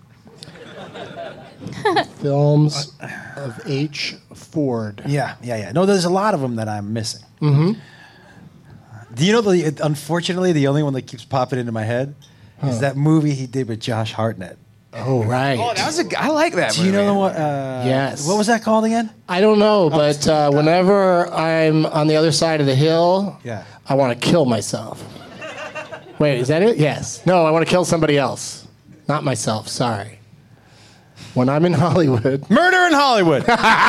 Films of H. Ford. Yeah. No, there's a lot of them that I'm missing. Mm-hmm. Do you know, unfortunately, the only one that keeps popping into my head is that movie he did with Josh Hartnett. Oh, right. Oh, I like that Do movie. you know what? Yes. What was that called again? I don't know, but whenever I'm on the other side of the hill, I want to kill myself. Wait, is that it? Yes. No, I want to kill somebody else. Not myself, sorry. When I'm in Hollywood. Murder in Hollywood.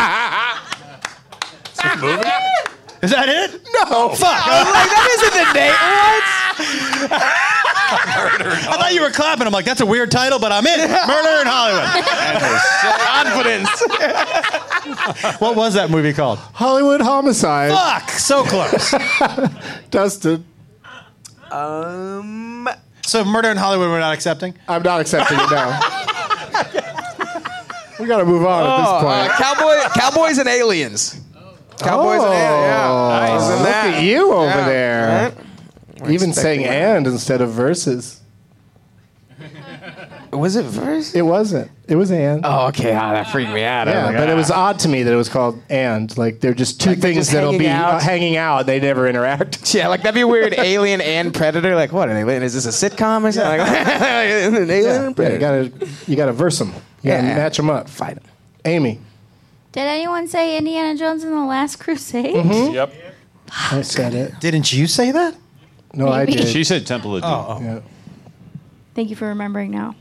Is that it? No. Fuck. that isn't the name. What? I thought you were clapping. I'm like, that's a weird title, but I'm in. Murder in Hollywood. Confidence. What was that movie called? Hollywood Homicide. Fuck. So close. Dustin. So Murder in Hollywood we're not accepting? I'm not accepting it now. We got to move on at this point. Cowboys and Aliens. Cowboys and Aliens. Yeah. Nice. Look at you over there. Right? Even saying "and" instead of verses. Was it verse? It wasn't. It was "and." Oh, okay. That freaked me out. Yeah, but it was odd to me that it was called "and." Like they're just two things just that'll be hanging out. hanging out. They never interact. Yeah, like that'd be weird. Alien and Predator. Like what? Is this a sitcom or something? Like, an alien and Predator. You gotta verse them. You gotta match them up. Fight them. Amy. Did anyone say Indiana Jones and the Last Crusade? Mm-hmm. Yep. I said it. Didn't you say that? No, I Maybe. did. She said Temple of Doom. Yeah. Thank you for remembering now.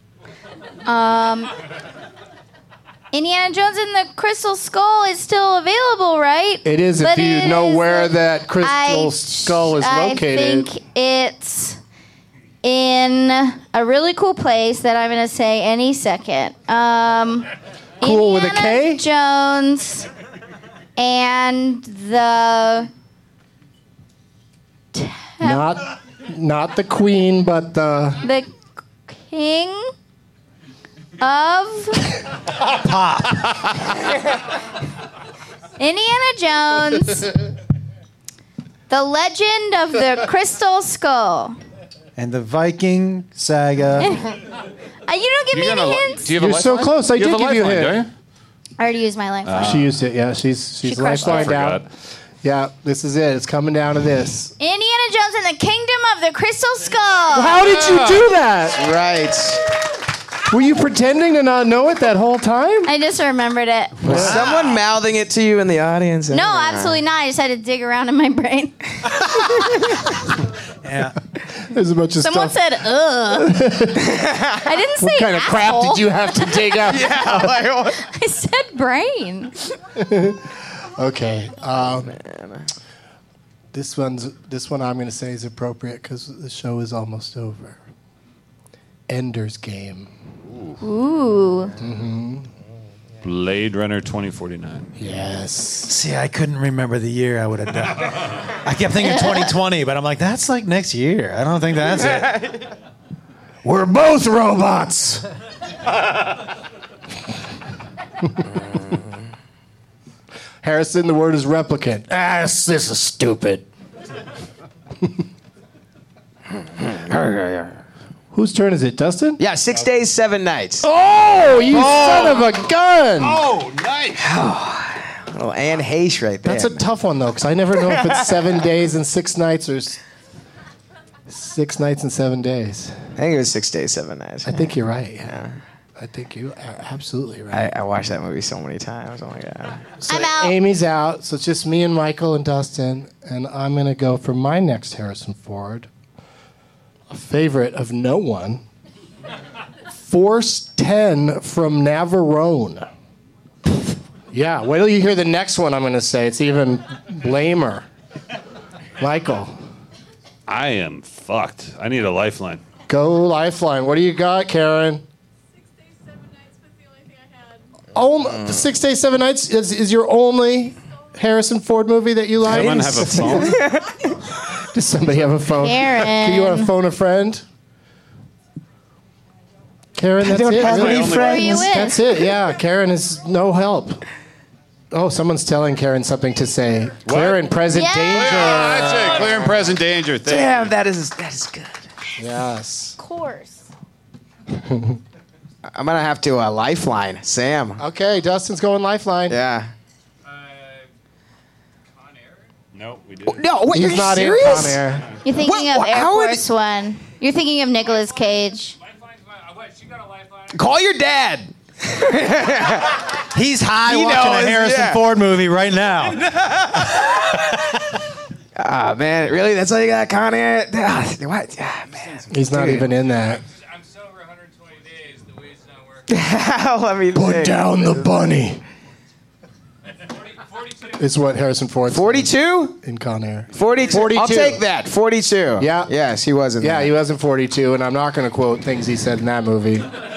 Indiana Jones and the Crystal Skull is still available, right? It is But if you it know is where like- that crystal skull is located. I think it's in a really cool place that I'm going to say any second. Cool with a Indiana K? Jones and the Not the queen, but the king of Indiana Jones, the legend of the Crystal Skull. And the Viking saga. You don't give me any hints. Do you have You're so close. I did give you a hint. Don't you? I already used my lifeline. she used it. Yeah, she's crushed lifelined it. out. Yeah, this is it. It's coming down to this. Indiana Jones and the Kingdom of the Crystal Skull. How did you do that? Right. Were you pretending to not know it that whole time? I just remembered it. Was someone mouthing it to you in the audience? No, absolutely not. I just had to dig around in my brain. Yeah. There's a bunch of Someone stuff. said, ugh. I didn't say What kind of crap asshole. did you have to dig up? I said brain. Okay. This one I'm going to say is appropriate because the show is almost over. Ender's Game. Ooh. Mm-hmm. Blade Runner 2049. Yes. See, I couldn't remember the year I would have done. I kept thinking 2020, but I'm like, that's like next year. I don't think that's it. We're both robots. Harrison, the word is replicant. This is stupid. Whose turn is it, Dustin? Yeah, 6 days, 7 nights. Oh, you son of a gun! Oh, nice. Little Anne Heche right there. That's a tough one, though, because I never know if it's 7 days and 6 nights or 6 nights and 7 days. I think it was 6 days, 7 nights. I think you're right, yeah. I think you are absolutely right. I watched that movie so many times. Oh, my God. So I'm out. Amy's out, so it's just me and Michael and Dustin, and I'm going to go for my next Harrison Ford, a favorite of no one, Force 10 from Navarone. Yeah, wait till you hear the next one I'm going to say. It's even lamer. Michael. I am fucked. I need a lifeline. Go Lifeline. What do you got, Karen? 6 Days, 7 Nights was the only thing I had. Oh, 6 Days, 7 Nights is your only Harrison Ford movie that you like? Someone have a phone? Does somebody have a phone? Karen. Can you want to phone a friend? Karen, that's it. have really? any friends. Who are you with? That's it. Yeah, Karen is no help. Oh, someone's telling Karen something to say. Clear and present Yeah. danger. That's it. Clear and present danger. Thank Damn, you. that is good. Yes. Of course. I'm gonna have to lifeline Sam. Okay, Dustin's going Lifeline. Yeah. No, we did. No, wait, He's are not you in serious? Con Air. You're thinking What- of Air how would- Force One. You're thinking of Nicolas Cage. She got a lifeline. Call your dad. He's high He watching knows, a Harrison yeah. Ford movie right now. Ah, man, really? That's all you got, Con Air? What? Ah, man. He's not Dude. even in that. I'm sober 120 days. The weed's not working. Let me Put think. down the bunny. 42. Is what Harrison Ford's 42? in Con Air. 42. 42. I'll take that. 42. Yeah. Yes, he was in Yeah, that. he wasn't 42, and I'm not going to quote things he said in that movie.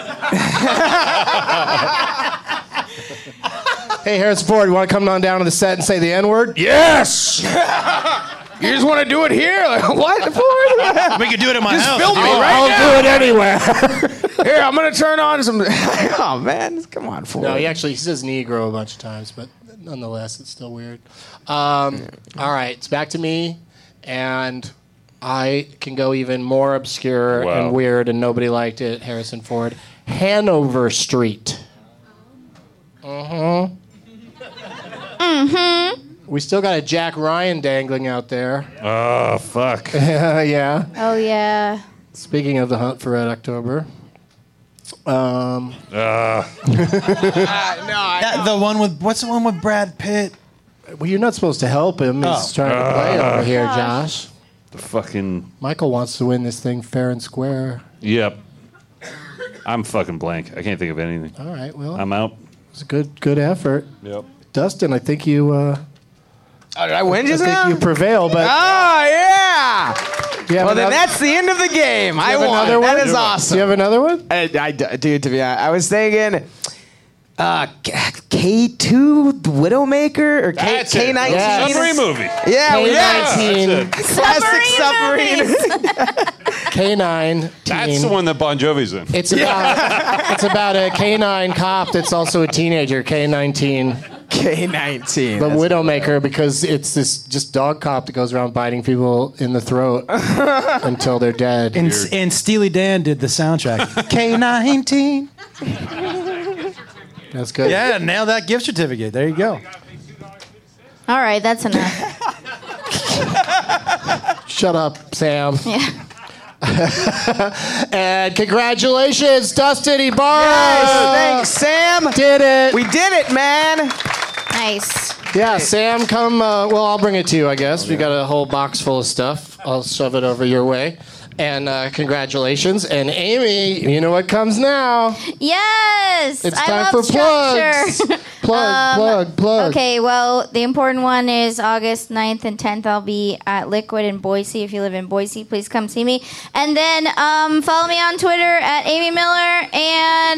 Hey, Harrison Ford, you want to come on down to the set and say the N-word? Yes! You just want to do it here? Like, what, Ford? We could do it at my Just house. film if me you want. right I'll now. do it anywhere. Here, I'm going to turn on some... Oh, man. Come on, Ford. No, he says Negro a bunch of times, but nonetheless, it's still weird. All right, it's back to me, and I can go even more obscure Wow. and weird, and nobody liked it. Harrison Ford, Hanover Street. We still got a Jack Ryan dangling out there. Oh, fuck. Yeah. Oh, yeah. Speaking of the hunt for Red October. No, The one with what's the one with Brad Pitt? Well, you're not supposed to help him. He's trying to play over here, Josh. The fucking... Michael wants to win this thing fair and square. Yep. I'm fucking blank. I can't think of anything. All right, well, I'm out. it's a good effort. Yep. Dustin, I think you Oh, did I win just now? you prevail, but Oh, yeah! do you have Well, then another- that's the end of the game. I have won. another one? That is Do awesome. you have another one? Dude, to be honest, I was thinking K2 The Widowmaker or That's it. K19. Yes. Submarine movie. Yeah, K-19. Classic submarine. K9. That's the one that Bon Jovi's in. It's about a K9 cop that's also a teenager, K19. K19. The Widowmaker, because it's this just dog cop that goes around biting people in the throat until they're dead. And Steely Dan did the soundtrack. K19. That's good. Yeah, nail that gift certificate. There you go. All right, that's enough. Shut up, Sam. Yeah. And congratulations, Dustin Ibarra. Thanks, Sam. Did it. We did it, man. Nice. Yeah, Sam, come. Well, I'll bring it to you, I guess. We got a whole box full of stuff. I'll shove it over your way. And congratulations. And Amy, you know what comes now? Yes. It's I time love for structure. plugs. Plug. Okay, well, the important one is August 9th and 10th. I'll be at Liquid in Boise. If you live in Boise, please come see me. And then follow me on Twitter at Amy Miller. And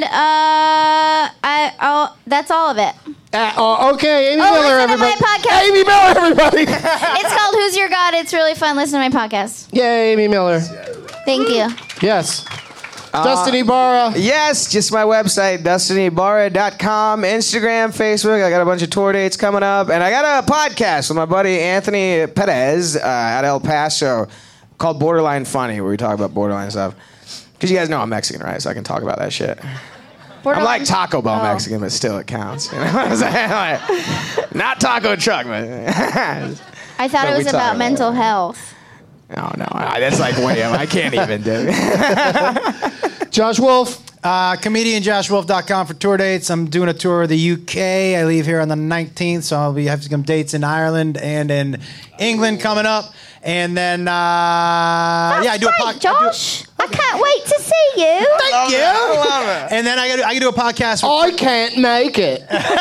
that's all of it. Okay, Amy Miller, listen to everybody. my podcast. Amy Miller, everybody. It's called Who's Your God? It's really fun. Listen to my podcast. Yay, Amy Miller. Thank you. Yes. Dustin Ibarra. Yes, just my website, DustinIbarra.com, Instagram, Facebook. I got a bunch of tour dates coming up. And I got a podcast with my buddy Anthony Perez at El Paso called Borderline Funny, where we talk about borderline stuff. Because you guys know I'm Mexican, right? So I can talk about that shit. I'm like Taco Bell Mexican, but still it counts. You know what I'm saying? Like, not taco truck, but... I thought But it we was talk about about mental health. No, that's like way up. I can't even do it. Josh Wolf. ComedianJoshWolf.com for tour dates. I'm doing a tour of the UK. I leave here on the 19th, so I'll have some dates in Ireland and in England coming up. And then, I do a podcast. Josh, I can't wait to see you. Thank you. I love it. And then I can do a podcast. I can't make it.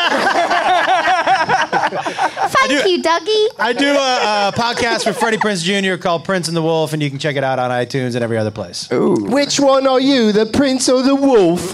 Thank you, Dougie. I do a podcast with Freddie Prinze Jr. called Prince and the Wolf, and you can check it out on iTunes and every other place. Ooh. Which one are you, the prince or the wolf?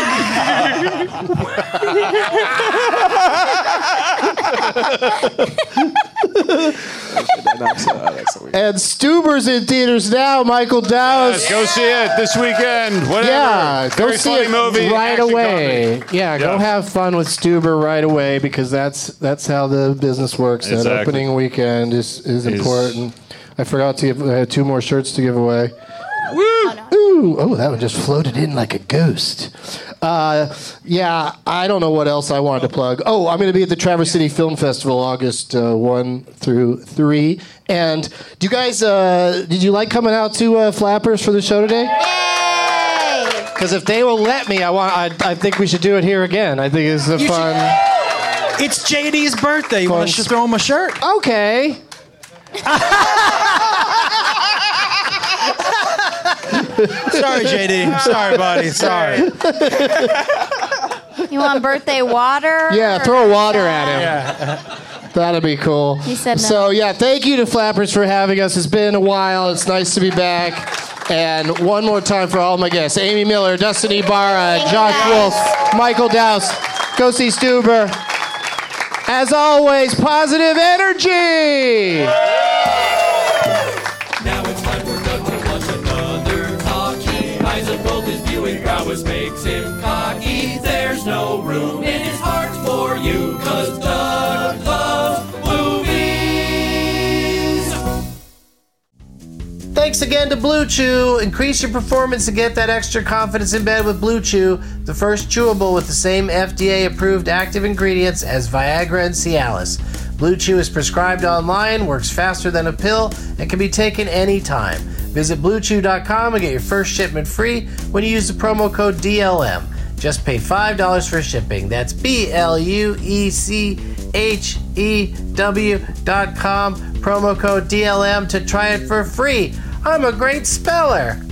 And Stuber's in theaters now. Michael Dowse. Yes, go see it this weekend. Whatever. Yeah, go Very see funny it movie. right Action away. comedy. Yeah, go have fun with Stuber right away because that's how the business works. That Exactly. opening weekend is important. I forgot to give. I had 2 more shirts to give away. Woo! Ooh! Oh, that one just floated in like a ghost. Yeah, I don't know what else I wanted to plug. Oh, I'm going to be at the Traverse City Film Festival August 1 through 3. And do you guys, did you like coming out to Flappers for the show today? Yay! Because if they will let me, I think we should do it here again. I think it's fun. It's JD's birthday. You want to throw him a shirt? Okay. Sorry, JD. Sorry, buddy. Sorry. You want birthday water? Yeah, throw water at him. Yeah. That'd be cool. He said no. So, yeah, thank you to Flappers for having us. It's been a while. It's nice to be back. And one more time for all my guests. Amy Miller, Dustin Ibarra, Josh Wolf, Michael Dowse. Go see Stuber. As always, positive energy. Now it's time for Doug to launch another talkie. Eyes of gold, his viewing prowess makes him cocky. There's no room in his heart for you, 'cause Doug loves movies. Thanks again to Blue Chew. Increase your performance and get that extra confidence in bed with Blue Chew, the first chewable with the same FDA-approved active ingredients as Viagra and Cialis. Blue Chew is prescribed online, works faster than a pill, and can be taken anytime. Visit BlueChew.com and get your first shipment free when you use the promo code DLM. Just pay $5 for shipping. That's BLUECHEW.com, promo code DLM to try it for free. I'm a great speller.